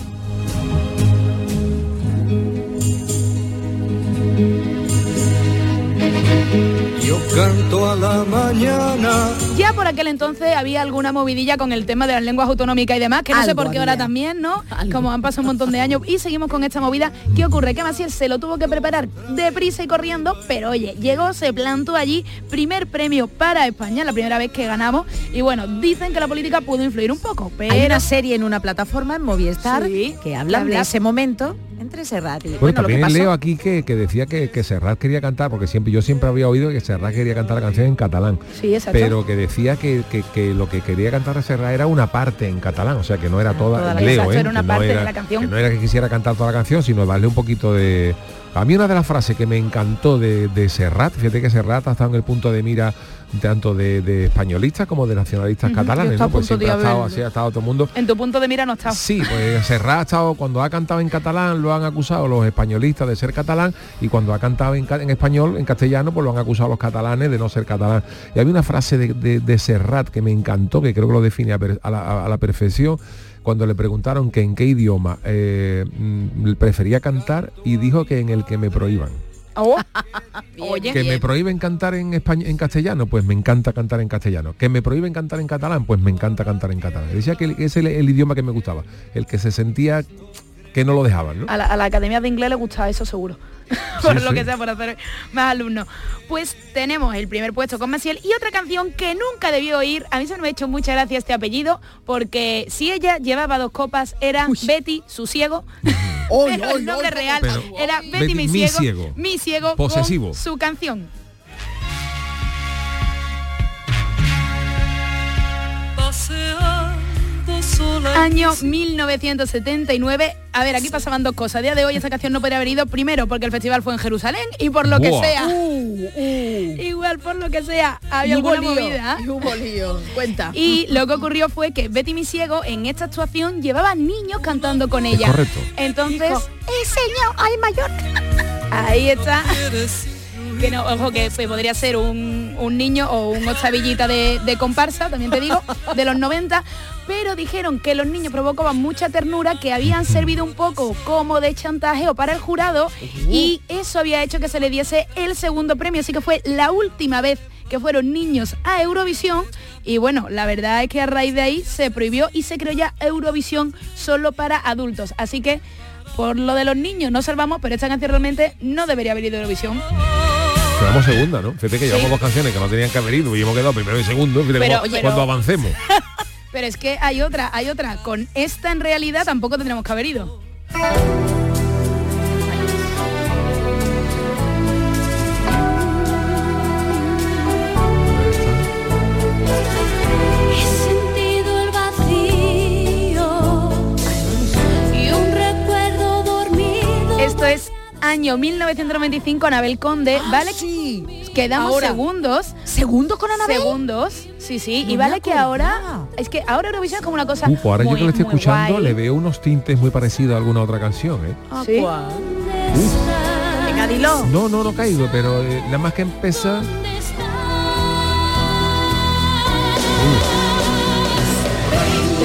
Yo canto a la mañana. Ya por aquel entonces había alguna movidilla con el tema de las lenguas autonómicas y demás, que no Algo sé por qué ahora había. también, ¿no? Algo. Como han pasado un montón de años y seguimos con esta movida. ¿Qué ocurre? Que Maciel se lo tuvo que preparar deprisa y corriendo, pero oye, llegó, se plantó allí, primer premio para España, la primera vez que ganamos, y bueno, dicen que la política pudo influir un poco, pero... Hay una serie en una plataforma en Movistar Sí, que habla que habla- de ese momento entre Serrat y Bueno, bueno, lo que también pasó. leo aquí que, que decía que, que Serrat quería cantar, porque siempre yo siempre había oído que Serrat quería cantar la canción en catalán, Sí, exacto. pero que decía que, que- que lo que quería cantar Serrat era una parte en catalán, o sea que no era toda, toda la- leo, exacto, ¿eh? era una que no parte de era, la canción. que no era que quisiera cantar toda la canción, sino darle un poquito de... A mí una de las frases que me encantó de, de Serrat, fíjate que Serrat ha estado en el punto de mira tanto de, de españolistas como de nacionalistas Ujú, yo catalanes, estaba ¿no? a Pues punto de siempre ha estado haber- así, ha estado todo el mundo. En tu punto de mira no está. Sí, pues Serrat ha estado, cuando ha cantado en catalán lo han acusado los españolistas de ser catalán y cuando ha cantado en, ca- en español, en castellano, pues lo han acusado los catalanes de no ser catalán. Y había una frase de, de, de Serrat que me encantó, que creo que lo define a, per- a la, a la perfección, cuando le preguntaron que en qué idioma eh, mm, prefería cantar y dijo que en el que me prohíban. Oh. Oye, Que me prohíben cantar en español, en castellano, pues me encanta cantar en castellano. Que me prohíben cantar en catalán, pues me encanta cantar en catalán. Decía que ese es el, el idioma que me gustaba, el que se sentía que no lo dejaban, ¿no? A la, a la Academia de Inglés le gustaba eso seguro. por Sí, lo sí. que sea, por hacer más alumnos. Pues tenemos el primer puesto con Maciel y otra canción que nunca debió ir. A mí se me ha hecho mucha gracia este apellido, porque si ella llevaba dos copas era Betty su ciego. Pero el nombre real Pero- era Betty, Betty, mi, mi ciego, ciego. mi ciego Posesivo. con su canción. Año mil novecientos setenta y nueve. A ver, aquí pasaban dos cosas. A día de hoy esa canción no podría haber ido, primero porque el festival fue en Jerusalén y por lo que Buah. sea. Uh, uh. Igual por lo que sea, había Y hubo alguna lío, movida. y hubo lío. Cuenta. Y lo que ocurrió fue que Betty mi ciego en esta actuación llevaba niños cantando con ella. correcto. Entonces, ¡eh, señor! ¡Ay, mayor! Ahí está. Que no, ojo, que pues, podría ser un, un niño o un octavillita de, de comparsa, también te digo, de los noventa, pero dijeron que los niños provocaban mucha ternura, que habían servido un poco como de chantaje o para el jurado, y eso había hecho que se le diese el segundo premio, así que fue la última vez que fueron niños a Eurovisión, y bueno, la verdad es que a raíz de ahí se prohibió y se creó ya Eurovisión solo para adultos, así que por lo de los niños no salvamos, pero esta canción realmente no debería haber ido a Eurovisión. Quedamos segunda, ¿no? Fíjate que llevamos Sí. dos canciones que no tenían que haber ido y hemos quedado primero y segundo, fíjate Pero, cómo- oye, cuando pero- avancemos. Pero es que hay otra, hay otra. Con esta en realidad tampoco tendríamos que haber ido. He sentido el vacío y un recuerdo dormido. Esto es año mil novecientos noventa y cinco, Anabel Conde, ¿vale? Quedamos Ahora. segundos. ¿Segundos con Anabel? Segundos, sí, sí. No y me vale que acordaba. ahora, es que ahora Eurovisión es como una cosa Uh, pues ahora muy, yo que lo estoy muy escuchando guay. le veo unos tintes muy parecidos a alguna otra canción, ¿eh? ¿Sí? Venga, dilo. No, no, no he caído, pero eh, nada más que empezar...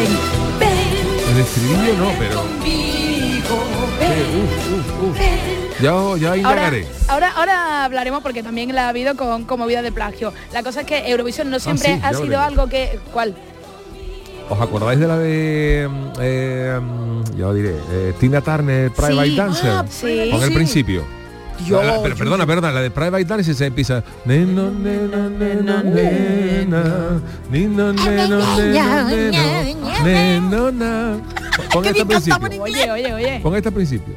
El estribillo no, pero... Sí, uf, uf, uf. Yo, yo indagaré. Ahora, ahora, ahora hablaremos porque también la ha habido con, con movida de plagio. La cosa es que Eurovisión no siempre ah, sí, ha sido veremos. algo que... ¿Cuál? ¿Os acordáis de la de, eh, ya lo diré, eh, Tina Turner, Private Sí. Dancer? Ah, sí. Con el Sí. principio. Yo, La- pero, yo, perdona, yo. perdona, la de Private Dancer se empieza. Neno, neno, neno, nena, nino, neno, neno, neno, neno, na. Pon este al principio. Oye, oye, oye. Pon este al principio.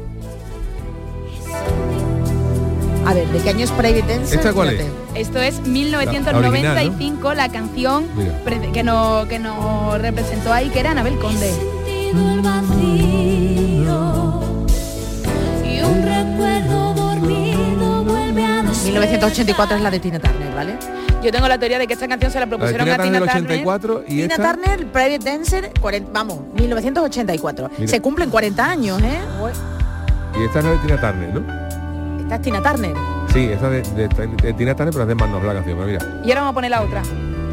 A ver, ¿de qué año es Private Dancer? ¿Esta cuál es? Fíjate. Esto es mil novecientos La- la noventa y original, cinco, la canción Mira. pre- que nos que nos representó ahí, que era Anabel Conde. el vacío y un recuerdo dormido vuelve a mil novecientos ochenta y cuatro es la de Tina Turner, ¿vale? Yo tengo la teoría de que esta canción se la La de propusieron Tina a Turner Tina del Turner. ochenta y cuatro y Tina esta. Turner, Private Dancer, cuarenta, vamos, mil novecientos ochenta y cuatro. Mira. Se cumplen cuarenta años, ¿eh? Y esta es la de Tina Turner, ¿no? Esta es Tina Turner. Sí, esta de, de, de Tina Turner, pero es de Manos la canción, pero mira. Y ahora vamos a poner la otra.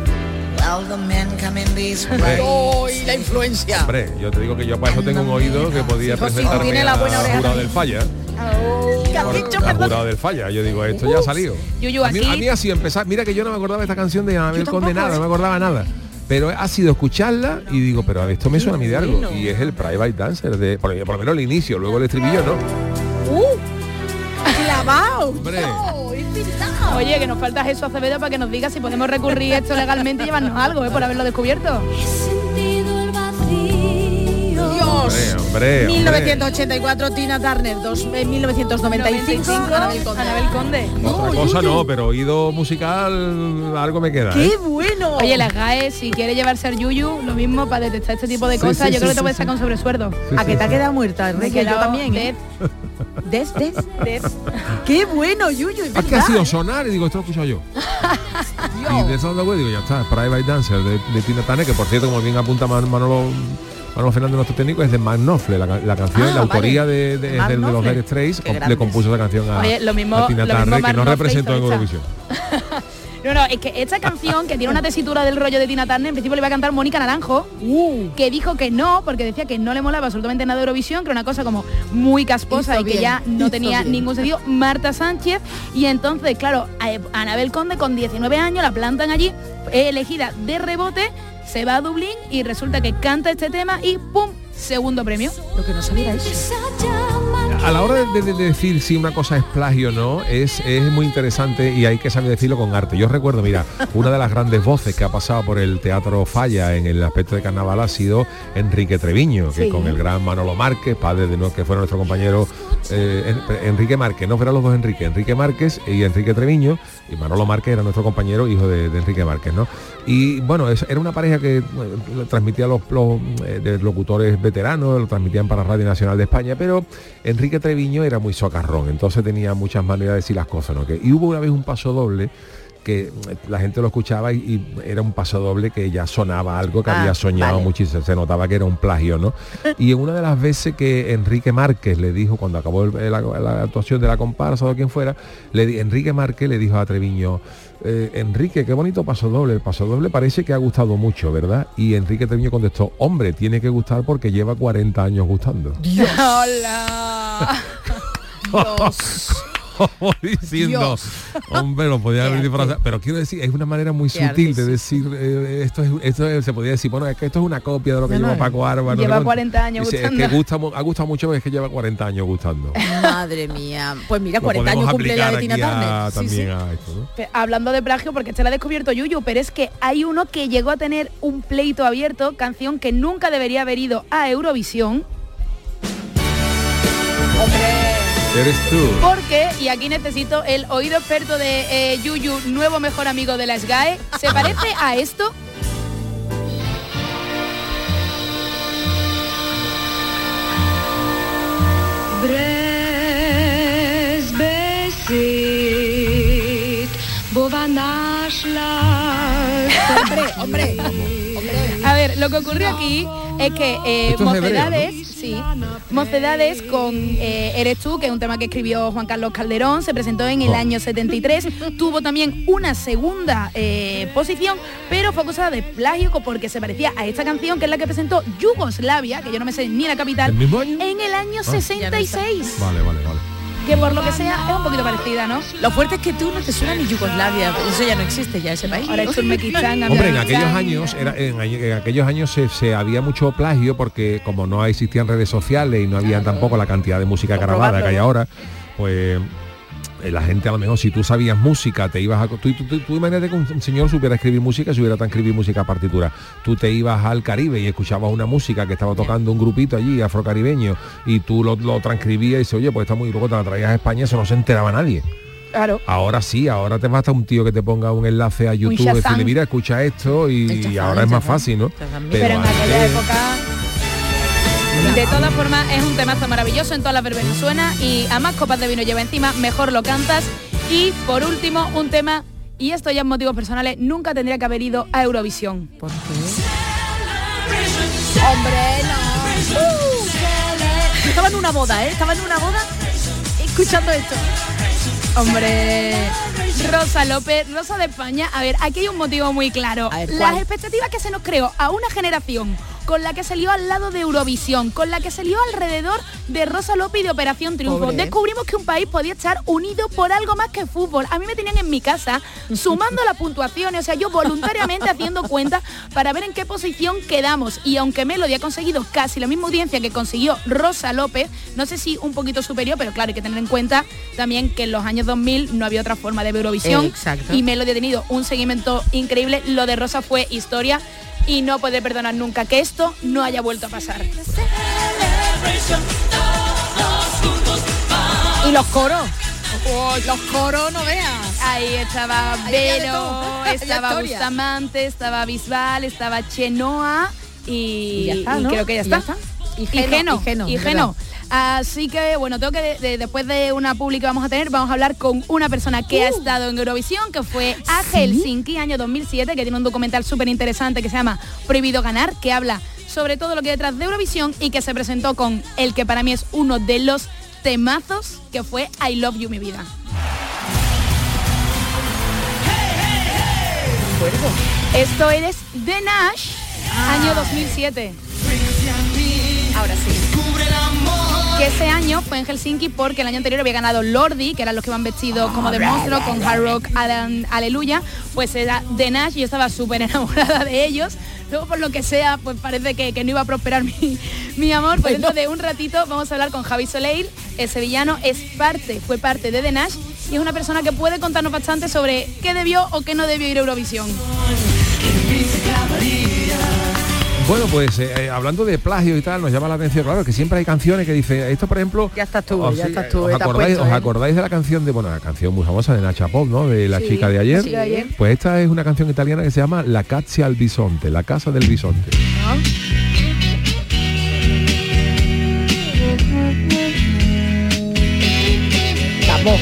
Hombre. ¡Uy, la influencia! Hombre, yo te digo que yo para eso tengo un oído que podía Sí, pues sí, presentarme tiene la buena a oreja jurado también. del falla. ¿Qué has dicho, Al perdón? jurado del falla. Yo digo, esto ya ha salido. Yuyu, a, mí, así- a mí así empezar. Mira que yo no me acordaba de esta canción de Anabel Yo Conde tampoco, nada, ¿eh? no me acordaba nada. Pero ha sido escucharla y digo, pero a ver, esto me suena a mí de algo. bueno. Y es el Private Dancer, de, por, por lo menos el inicio, luego el estribillo, ¿no? ¡Uh! ¡Clavao! Hombre. ¡Oh, es verdad! Oye, que nos falta Jesús Acevedo para que nos diga si podemos recurrir esto legalmente y llevarnos algo, ¿eh? Por haberlo descubierto. sentido el vacío. ¡Dios! Hombre, hombre, mil hombre. novecientos ochenta y cuatro Tina Turner, dos, eh, mil novecientos noventa y cinco Anabel Conde. Anabel Conde. Otra cosa no, pero oído musical algo me queda. ¡Qué ¿eh? bueno! Oye, las G A E, si quiere llevarse al Yuyu, lo mismo para detectar este tipo de Sí, cosas, sí, yo sí, creo que te sí, puedes sí. sacar un sobresueldo. Sí, ¿A sí, que te ha sí. quedado muerta, Me Enrique? Yo quedado también, ¿eh? Des, des. Des. ¡Qué bueno, Yuyu! Es ¿A qué ha verdad, sido ¿eh? sonar? Y digo, esto lo he escuchado yo. Y de eso digo, ya está, Private Dancer de, de Tina Turner, que por cierto, como bien apunta Man- Manolo, Manolo Fernández, nuestro técnico, es de Mark Knopfler, la, ca- la canción, Ah, la autoría vale. de, de, Mark es del de los Knopfler. Dire Straits, Qué com- le grandes. compuso esa canción a, Oye, lo mismo- a Tina lo mismo Turner, que Mark no Knopfler representó en hizo esta. Eurovisión. No, no, es que esta canción, que tiene una tesitura del rollo de Tina Turner, en principio le iba a cantar Mónica Naranjo, que dijo que no, porque decía que no le molaba absolutamente nada de Eurovisión, que era una cosa como muy casposa Hizo y que bien, ya no hizo tenía bien. ningún sentido. Marta Sánchez, y entonces, claro, a Anabel Conde con diecinueve años la plantan allí, es elegida de rebote, se va a Dublín y resulta que canta este tema y ¡pum! Segundo premio. Lo que no sabía eso. A la hora de, de- de decir si una cosa es plagio o no, es, es muy interesante y hay que saber decirlo con arte. Yo recuerdo, mira, una de las grandes voces que ha pasado por el Teatro Falla en el aspecto de carnaval ha sido Enrique Treviño, que Sí. con el gran Manolo Márquez, padre de no, que fue nuestro compañero eh, En- Enrique Márquez, no fueran los dos Enrique, Enrique Márquez y Enrique Treviño, y Manolo Márquez era nuestro compañero, hijo de, de Enrique Márquez, ¿no? Y bueno, es- era una pareja que bueno, transmitía los, los eh, de locutores veteranos, lo transmitían para Radio Nacional de España, pero Enrique Treviño era muy socarrón, entonces tenía muchas maneras de decir las cosas, ¿no? Que, y hubo una vez un paso doble que la gente lo escuchaba y, y era un paso doble que ya sonaba algo que Ah, había soñado vale. muchísimo, se notaba que era un plagio, ¿no? Y en una de las veces que Enrique Márquez le dijo, cuando acabó el- la, la actuación de la comparsa o quien fuera, le, di- Enrique Márquez le dijo a Treviño, eh, Enrique, qué bonito paso doble, el paso doble parece que ha gustado mucho, ¿verdad? Y Enrique Treviño contestó, hombre, tiene que gustar porque lleva cuarenta años gustando. Dios. Hola. Dios. Como diciendo, Dios. hombre, lo podía haber Qué disfrazado, arte. pero quiero decir, es una manera muy Qué sutil arte, de sí. decir, eh, esto es, esto es- se podía decir, bueno, es que esto es una copia de lo que No, lleva no, Paco Arba. no sé lleva cuánto. cuarenta años Dice, gustando. Es que gusta, mu- ha gustado mucho, pero es que lleva cuarenta años gustando. Madre mía. Pues mira, Lo cuarenta años podemos cumple la de aplicar Tina aquí a- Turner. Sí, también sí. a esto, ¿no? Pe- Hablando de plagio, porque este lo ha descubierto Yuyu, pero es que hay uno que llegó a tener un pleito abierto, canción que nunca debería haber ido a Eurovisión. Eres tú. Porque, y aquí necesito el oído experto de eh, Yuyu, nuevo mejor amigo de la S G A E, ¿se parece a esto? Hombre, hombre. A ver, lo que ocurrió aquí es que eh, Esto es hebreo, Mocedades, sí, Mocedades con eh, Eres tú, que es un tema que escribió Juan Carlos Calderón, se presentó en el Oh. año setenta y tres, tuvo también una segunda eh, posición, pero fue acusada de plagio porque se parecía a esta canción, que es la que presentó Yugoslavia, que yo no me sé ni la capital, ¿El mismo año? en el año Ah. sesenta y seis. Vale, vale, vale. que por lo que sea es un poquito parecida, ¿no? Lo fuerte es que tú no te suena ni Yugoslavia, eso ya no existe ya ese país. Ahora es Uzbekistán. Hombre, en aquellos años, era, en, en aquellos años se, se había mucho plagio porque como no existían redes sociales y no había tampoco la cantidad de música grabada que hay ahora, pues la gente a lo mejor si tú sabías música te ibas a tú, tú, tú, tú imagínate que un señor supiera escribir música, supiera transcribir música a partitura, tú te ibas al Caribe y escuchabas una música que estaba tocando un grupito allí afrocaribeño y tú lo, lo transcribías y dices, oye, pues está muy, luego te la traías a España, eso no se enteraba nadie. Claro. Ahora sí, ahora te basta un tío que te ponga un enlace a YouTube y decirle, mira, escucha esto y, Shazam, y ahora es más fácil, ¿no? Pero, Pero en aquella época... De todas formas es un temazo maravilloso, en todas las verbenas suena y a más copas de vino lleva encima, mejor lo cantas. Y por último, un tema, y esto ya en motivos personales, nunca tendría que haber ido a Eurovisión. ¿Por qué? Hombre, no. Uh, estaba en una boda, ¿eh? Estaba en una boda escuchando esto. Hombre, Rosa López, Rosa de España. A ver, aquí hay un motivo muy claro. Ver, las expectativas que se nos creó a una generación con la que se lió al lado de Eurovisión, con la que se lió alrededor de Rosa López y de Operación Triunfo. Pobre. Descubrimos que un país podía estar unido por algo más que fútbol. A mí me tenían en mi casa sumando las puntuaciones, o sea, yo voluntariamente haciendo cuentas para ver en qué posición quedamos. Y aunque Melody ha conseguido casi la misma audiencia que consiguió Rosa López, no sé si un poquito superior, pero claro, hay que tener en cuenta también que en los años dos mil no había otra forma de ver Eurovisión. Exacto. Y Melody ha tenido un seguimiento increíble. Lo de Rosa fue historia. Y no puede perdonar nunca que esto no haya vuelto a pasar. Y los coros. Oh, los coros, no veas. Ahí estaba Vero, estaba Bustamante, estaba Bisbal, estaba Chenoa y, y, ya está, ¿no? y creo que ya está. ¿Y ya está? Y Geno, y Geno, y Geno. Así que bueno, tengo que de, de, después de una publi que vamos a tener, vamos a hablar con una persona que uh. ha estado en Eurovisión, que fue a ¿Sí? Helsinki, año dos mil siete, que tiene un documental súper interesante que se llama Prohibido Ganar, que habla sobre todo lo que hay detrás de Eurovisión y que se presentó con el que para mí es uno de los temazos, que fue I Love You, mi vida. Esto eres The Nash, ah. año dos mil siete. Ahora sí. Que ese año fue en Helsinki porque el año anterior había ganado Lordi, que eran los que iban vestidos como de monstruo con Hard Rock Aleluya, pues era The Nash y yo estaba súper enamorada de ellos. Luego por lo que sea, pues parece que, que no iba a prosperar mi, mi amor. Pues dentro de un ratito vamos a hablar con Javi Soleil, el sevillano, es parte, fue parte de The Nash y es una persona que puede contarnos bastante sobre qué debió o qué no debió ir a Eurovisión. Bueno, pues eh, hablando de plagio y tal, nos llama la atención, claro, que siempre hay canciones que dicen, esto por ejemplo... Ya estás tú, ya sí, estás tú. ¿Os, acordáis, puesto, ¿os ¿eh? acordáis de la canción de, bueno, la canción muy famosa de Nacha Pop, ¿no? De La sí, chica de ayer. Sí, ayer. Pues esta es una canción italiana que se llama La Cazia al Bisonte, La Casa del Bisonte. ¿No? Vamos.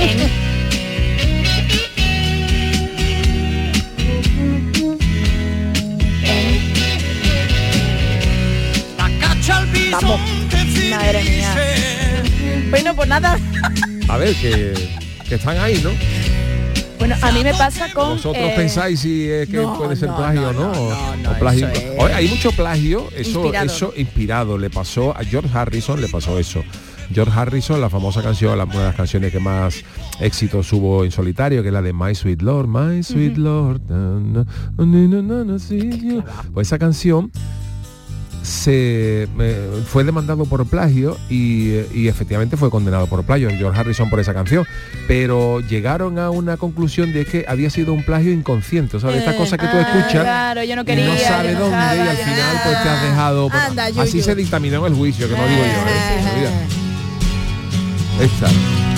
Vamos. Madre mía. Bueno, pues nada. A ver, que, que están ahí, ¿no? Bueno, a mí me pasa con... ¿Vosotros eh, pensáis si es que no, puede ser no, plagio o no? no, no, no, o plagio. eso es... Oye, hay mucho plagio, eso inspirado. eso inspirado. Le pasó a George Harrison, le pasó eso. George Harrison, la famosa canción, la, una de las canciones que más éxitos hubo en solitario, que es la de My Sweet Lord, My Sweet uh-huh. Lord. Na, na, na, na, na, see you. Pues esa canción se eh, fue demandado por plagio y, y efectivamente fue condenado por plagio George Harrison por esa canción, pero llegaron a una conclusión de que había sido un plagio inconsciente, o sea, de estas cosas que tú escuchas claro, yo no quería, y no sabes no dónde sabe, y al final pues te has dejado por... Anda, así yuyu. se dictaminó en el juicio, que no digo yo, ¿eh? Esta.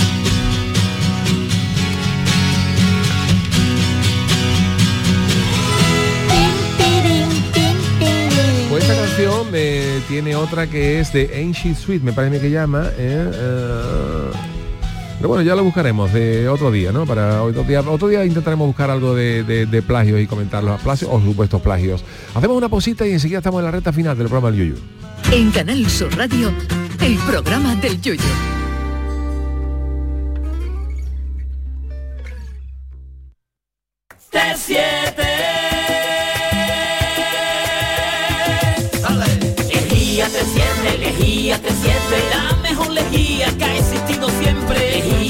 Pues esta canción eh, tiene otra que es de Ain't She Sweet, me parece que llama. Eh, uh, pero bueno, ya lo buscaremos de otro día, ¿no? Para otro día, otro día intentaremos buscar algo de, de, de plagios y comentar los plagios o supuestos plagios. Hacemos una pausita y enseguida estamos en la recta final del programa del Yuyu. En Canal Sur Radio, el programa del Yuyu. T siete. Lejía T siete, lejía T siete, la mejor lejía que ha existido siempre.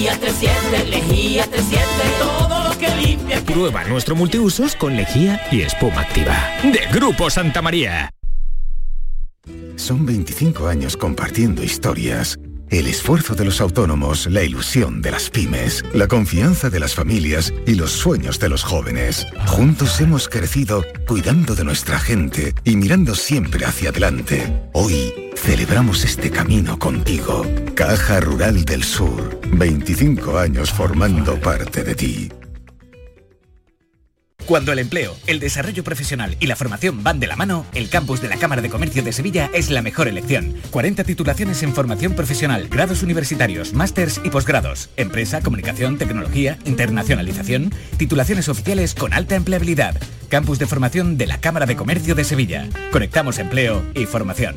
Lejía trescientos siete, Lejía trescientos siete, todo lo que limpia. Prueba nuestro multiusos con lejía y espuma activa. De Grupo Santa María. Son veinticinco años compartiendo historias. El esfuerzo de los autónomos, la ilusión de las pymes, la confianza de las familias y los sueños de los jóvenes. Juntos hemos crecido cuidando de nuestra gente y mirando siempre hacia adelante. Hoy celebramos este camino contigo. Caja Rural del Sur. veinticinco años formando parte de ti. Cuando el empleo, el desarrollo profesional y la formación van de la mano, el campus de la Cámara de Comercio de Sevilla es la mejor elección. cuarenta titulaciones en formación profesional, grados universitarios, másters y posgrados, empresa, comunicación, tecnología, internacionalización, titulaciones oficiales con alta empleabilidad. Campus de formación de la Cámara de Comercio de Sevilla. Conectamos empleo y formación.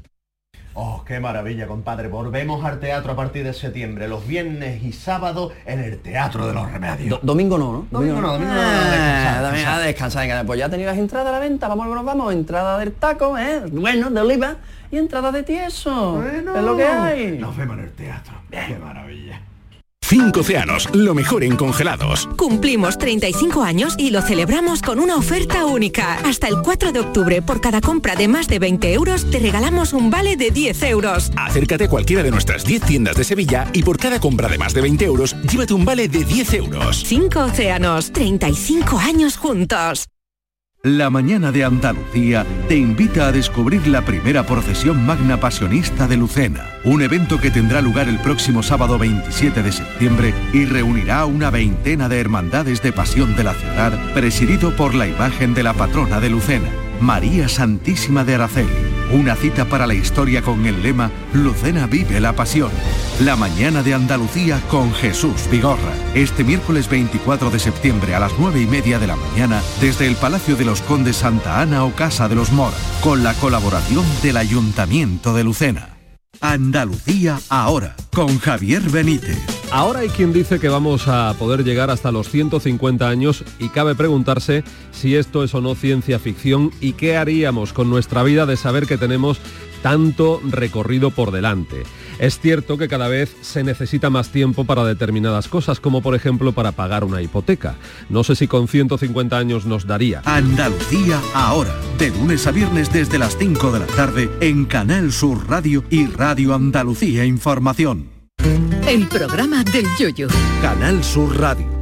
Oh, qué maravilla, compadre. Volvemos al teatro a partir de septiembre, los viernes y sábados en el Teatro de los Remedios. Do- domingo no, ¿no? Domingo no, domingo no. Ah, descansar, domingo a descansar. Venga, pues ya tenéis las entradas a la venta, vamos que nos vamos. Entrada del taco, ¿eh? Bueno, de oliva y entrada de tieso. Bueno, es lo que hay. Nos vemos en el teatro. Qué maravilla. Cinco océanos, lo mejor en congelados. Cumplimos treinta y cinco años y lo celebramos con una oferta única. Hasta el cuatro de octubre, por cada compra de más de veinte euros, te regalamos un vale de diez euros. Acércate a cualquiera de nuestras diez tiendas de Sevilla y por cada compra de más de veinte euros, llévate un vale de diez euros. Cinco océanos, treinta y cinco años juntos. La Mañana de Andalucía te invita a descubrir la primera procesión magna pasionista de Lucena, un evento que tendrá lugar el próximo sábado veintisiete de septiembre y reunirá a una veintena de hermandades de pasión de la ciudad, presidido por la imagen de la patrona de Lucena, María Santísima de Araceli. Una cita para la historia con el lema Lucena vive la pasión. La Mañana de Andalucía con Jesús Vigorra. Este miércoles veinticuatro de septiembre a las nueve y media de la mañana desde el Palacio de los Condes Santa Ana o Casa de los Mora, con la colaboración del Ayuntamiento de Lucena. Andalucía ahora, con Javier Benítez. Ahora hay quien dice que vamos a poder llegar hasta los ciento cincuenta años y cabe preguntarse si esto es o no ciencia ficción y qué haríamos con nuestra vida de saber que tenemos tanto recorrido por delante. Es cierto que cada vez se necesita más tiempo para determinadas cosas, como por ejemplo para pagar una hipoteca. No sé si con ciento cincuenta años nos daría. Andalucía ahora, de lunes a viernes desde las cinco de la tarde en Canal Sur Radio y Radio Andalucía Información. El programa del Yoyo. Canal Sur Radio.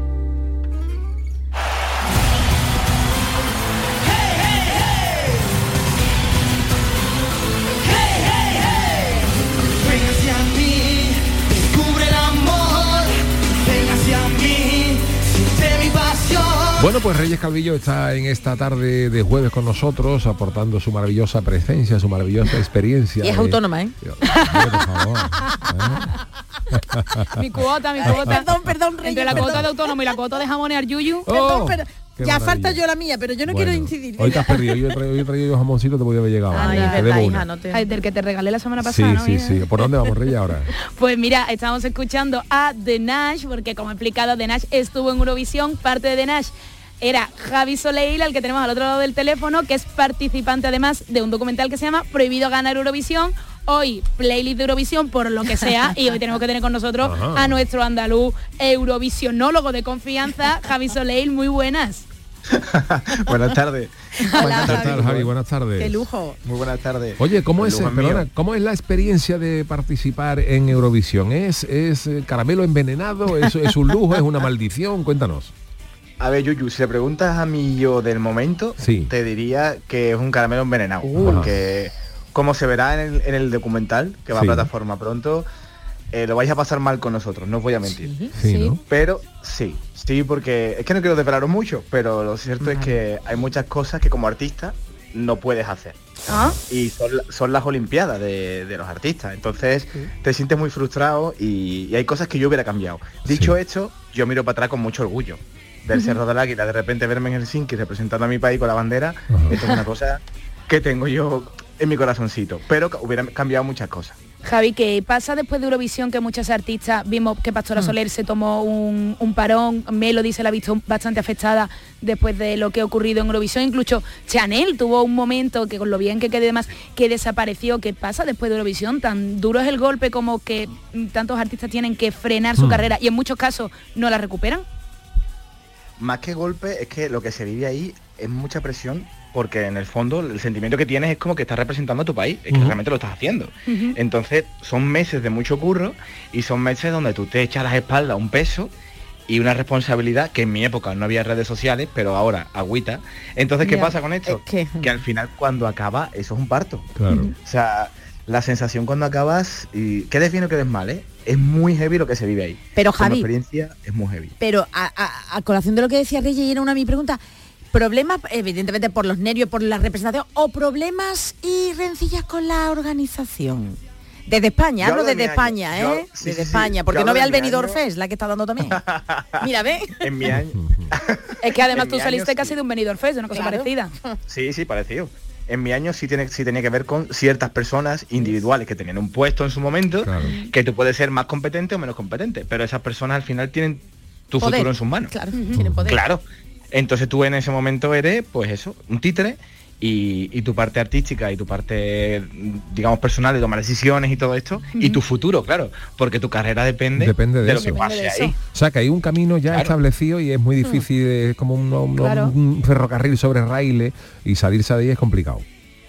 Bueno, pues Reyes Calvillo está en esta tarde de jueves con nosotros, aportando su maravillosa presencia, su maravillosa experiencia. Y es de... autónoma, ¿eh? Por favor, ¿eh? Mi cuota, mi cuota. Perdón, perdón, Reyes, Entre la perdón. cuota de autónomo y la cuota de jamonear yuyu. Perdón, pero qué ya maravilla. falta yo la mía, pero yo no Bueno, quiero incidir. Hoy te has perdido, yo he traído, yo he traído jamoncito, te podía haber llegado. Ay, Te es debo verdad, una. hija, no te... Ay, del que te regalé la semana Sí, pasada, ¿no? sí, sí. ¿Por dónde vamos, Reyes, ahora? Pues mira, estamos escuchando a The Nash, porque como he explicado, The Nash estuvo en Eurovisión. Parte de The Nash era Javi Soleil, al que tenemos al otro lado del teléfono, que es participante además de un documental que se llama Prohibido ganar Eurovisión. Hoy playlist de Eurovisión por lo que sea, y hoy tenemos que tener con nosotros Ajá. a nuestro andaluz eurovisionólogo de confianza, Javi Soleil. Muy buenas. Buenas tardes. Hola, ¿Qué tal, Javi? Buenas tardes. Qué lujo. Muy buenas tardes. Oye, ¿cómo El es, lujo es perdona, mío. ¿cómo es la experiencia de participar en Eurovisión? ¿Es, es eh, caramelo envenenado? ¿Es, es un lujo? ¿Es una maldición? Cuéntanos. A ver, Yuyu, si le preguntas a mí yo del momento, Sí. te diría que es un caramelo envenenado. Uh. Porque, como se verá en el, en el documental, que va Sí. a plataforma pronto, eh, lo vais a pasar mal con nosotros, no os voy a mentir. Sí, ¿no? Pero sí, sí, porque es que no quiero desvelaros mucho, pero lo cierto es que hay muchas cosas que como artista no puedes hacer. ¿Ah? Y son, la- son las olimpiadas de, de los artistas, entonces te sientes muy frustrado y, y hay cosas que yo hubiera cambiado. Dicho esto, yo miro para atrás con mucho orgullo del Ujú. Cerro del Águila, de repente verme en Helsinki representando a mi país con la bandera. Esto es una cosa que tengo yo en mi corazoncito, pero que hubiera cambiado muchas cosas. Javi, ¿qué pasa después de Eurovisión que muchas artistas, vimos que Pastora Soler se tomó un, un parón, Melody se la ha visto bastante afectada después de lo que ha ocurrido en Eurovisión, incluso Chanel tuvo un momento que con lo bien que quedé demás, que desapareció? ¿Qué pasa después de Eurovisión? Tan duro es el golpe como que tantos artistas tienen que frenar su Hmm. carrera y en muchos casos no la recuperan. Más que golpe, es que lo que se vive ahí es mucha presión, porque en el fondo el sentimiento que tienes es como que estás representando a tu país, es que Ujú. realmente lo estás haciendo. Ujú. Entonces son meses de mucho curro y son meses donde tú te echas a las espaldas un peso y una responsabilidad que en mi época no había redes sociales, pero ahora agüita. Entonces, ¿qué Ya, pasa con esto? es que- Que al final cuando acaba, eso es un parto. Claro. O sea, la sensación cuando acabas, y quedes bien o quedes mal, ¿eh? Es muy heavy lo que se vive ahí. Pero, Como Javi- experiencia es muy heavy. Pero a, a- a colación de lo que decía Reyes, y era una de mis preguntas, ¿problemas evidentemente por los nervios, por la representación, o problemas y rencillas con la organización? Desde España, Yo hablo hablo de desde mi España, año. ¿eh? Yo- sí, desde sí, sí. España, Yo porque no hablo vea de el mi Benidorm año. Fest, la que está dando también. Mira, ve. En mi año... Es que además En tú mi saliste año casi de un Benidorm Fest, una cosa Claro. parecida. Sí, sí, parecido. En mi año sí, tiene, sí tenía que ver con ciertas personas individuales que tenían un puesto en su momento, que tú puedes ser más competente o menos competente, pero esas personas al final tienen tu Poder. futuro en sus manos. Claro, tienen poder. Claro. Entonces tú en ese momento eres, pues eso, un títere, y, y tu parte artística y tu parte, digamos, personal de tomar decisiones y todo esto, y tu futuro, claro, porque tu carrera depende, Depende de lo eso. que pase ahí. O sea, que hay un camino ya Claro. establecido y es muy difícil, es como un, un- Claro. un ferrocarril sobre raíles y salirse de ahí es complicado.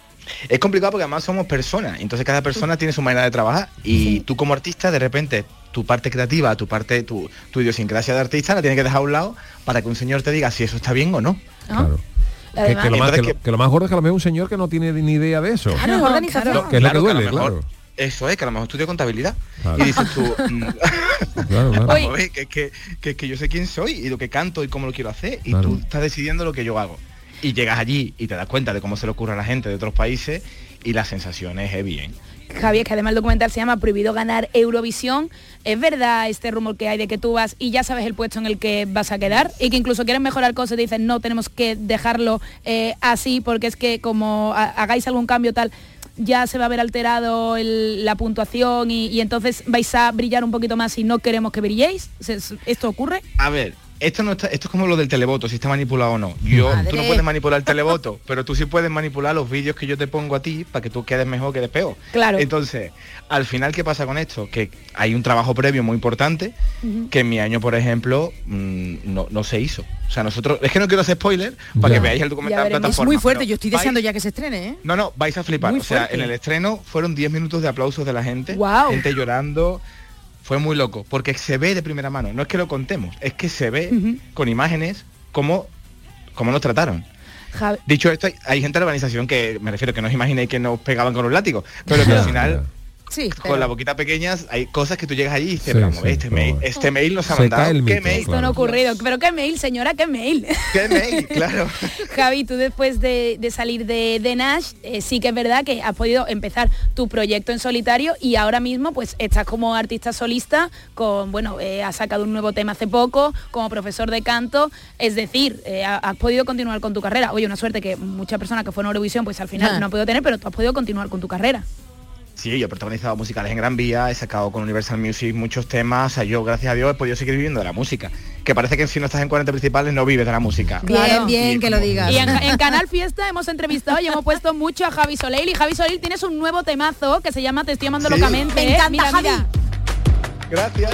Es complicado porque además somos personas, entonces cada persona tiene su manera de trabajar y tú como artista de repente tu parte creativa, tu parte, tu, tu idiosincrasia de artista la tienes que dejar a un lado para que un señor te diga si eso está bien o no. Claro. Que, que lo más, que, lo, que lo más gordo es que a lo mejor un señor que no tiene ni idea de eso. Claro, es organización. Lo- Que es lo que claro, duele, a lo mejor- claro. Eso es, que a lo mejor estudio contabilidad. Claro. Y dices tú, mm, Claro, claro. vamos a ver, que, que, que, que yo sé quién soy y lo que canto y cómo lo quiero hacer. Y Claro. tú estás decidiendo lo que yo hago. Y llegas allí y te das cuenta de cómo se le ocurre a la gente de otros países y la sensación es heavy, ¿eh? Javi, es que además el documental se llama Prohibido ganar Eurovisión. ¿Es verdad este rumor que hay de que tú vas y ya sabes el puesto en el que vas a quedar? Y que incluso quieres mejorar cosas y te dicen, no, tenemos que dejarlo eh, así porque es que como ha- hagáis algún cambio tal, ya se va a ver alterado el- la puntuación y, y entonces vais a brillar un poquito más y no queremos que brilléis. ¿Se- ¿Esto ocurre? A ver, esto no está, esto es como lo del televoto, si está manipulado o no. Yo, Madre. tú no puedes manipular el televoto, pero tú sí puedes manipular los vídeos que yo te pongo a ti para que tú quedes mejor, quedes peor. Claro. Entonces, al final, ¿qué pasa con esto? Que hay un trabajo previo muy importante que en mi año, por ejemplo, mmm, no, no se hizo. O sea, nosotros, es que no quiero hacer spoiler para Ya. que veáis el documental en Es plataforma. muy fuerte, pero yo estoy vais- deseando ya que se estrene, ¿eh? No, no, vais a flipar. Muy o sea, fuerte. en el estreno fueron diez minutos de aplausos de la gente, Guau. gente llorando. Fue muy loco, porque se ve de primera mano, no es que lo contemos, es que se ve con imágenes cómo, cómo nos trataron. Javi. Dicho esto, hay, hay gente de la organización que, me refiero, que no os imaginéis que nos pegaban con un látigo, pero que al final, Sí, con la boquita pequeña, hay cosas que tú llegas allí y dices, Sí, "Vamos, sí, este, pero mail, bueno. este mail nos ha Se mandado, cae el ¿qué mito, mail? Esto no ha ocurrido. Pero qué mail, señora, qué mail. ¿Qué mail? Claro. Javi, tú después de, de salir de, de Nash, eh, sí que es verdad que has podido empezar tu proyecto en solitario y ahora mismo pues estás como artista solista, con bueno, eh, has sacado un nuevo tema hace poco, como profesor de canto, es decir, eh, ha- has podido continuar con tu carrera. Oye, una suerte que muchas personas que fueron a Eurovisión pues al final Ah. no han podido tener, pero tú has podido continuar con tu carrera. Sí, yo he protagonizado musicales en Gran Vía, he sacado con Universal Music muchos temas, o sea, yo gracias a Dios he podido seguir viviendo de la música, que parece que si no estás en cuarenta principales no vives de la música. Bien, bien, que lo digas. Y en, en Canal Fiesta hemos entrevistado y hemos puesto mucho a Javi Soleil. Y Javi Soleil tienes un nuevo temazo que se llama Te estoy amando Sí. locamente. Me ¿eh? encanta, Mira, Javi. mira. Gracias.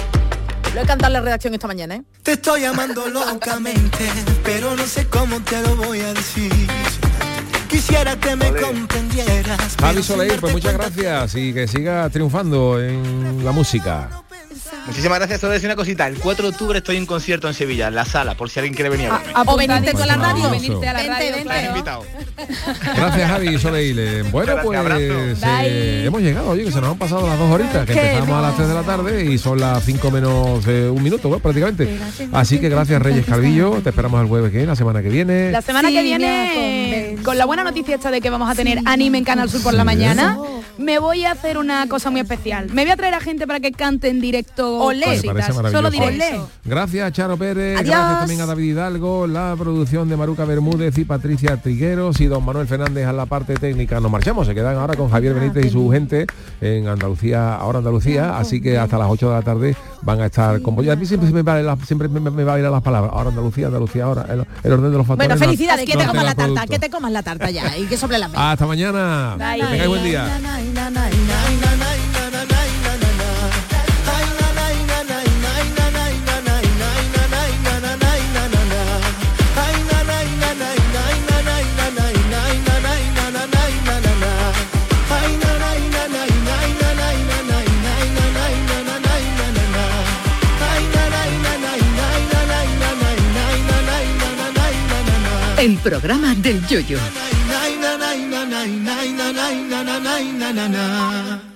Lo he cantado en la redacción esta mañana, ¿eh? Te estoy amando locamente, pero no sé cómo te lo voy a decir. Quisiera que me comprendieras. Javi Soleil, pues muchas gracias y que siga triunfando en la música. Muchísimas gracias. Solo decir una cosita, el cuatro de octubre estoy en concierto en Sevilla, en la sala, por si alguien quiere venir a verme. O venirte con la Pues radio. maravilloso. Venirte a la Vente, radio, vente. claro. Invitado. Gracias Javi Soleil. Eh, Bueno, Gracias, pues abrazo. eh, hemos llegado, oye, que se nos han pasado las dos horitas, que Qué empezamos a las tres de la tarde y son las cinco menos eh, un minuto, bueno, prácticamente. Así que gracias Reyes Calvillo, te esperamos el jueves que viene, la semana que viene. La semana Sí, que ya viene, con la buena noticia esta de que vamos a tener anime en Canal Sur por la Sí. mañana, me voy a hacer una cosa muy especial. Me voy a traer a gente para que cante en directo Olé. Me parece maravilloso. Solo diré eso. Gracias, Charo Pérez. Adiós. Gracias también a David Hidalgo, la producción de Maruca Bermúdez y Patricia Trigueros y don Manuel Fernández a la parte técnica. Nos marchamos, se quedan ahora con Javier Benítez y su gente en Andalucía, ahora Andalucía, así que hasta las ocho de la tarde van a estar con... A mí siempre, me vale la, siempre me, me va a ir a las palabras. Ahora Andalucía, Andalucía, ahora el, el orden de los factores. Bueno, felicidades, no, que no te comas la tarta, producto. que te comas la tarta ya y que sobre la mesa. Hasta mañana. Bye. Que tengáis buen día. El programa del Yoyo. Na na na na na na na na na na na na na.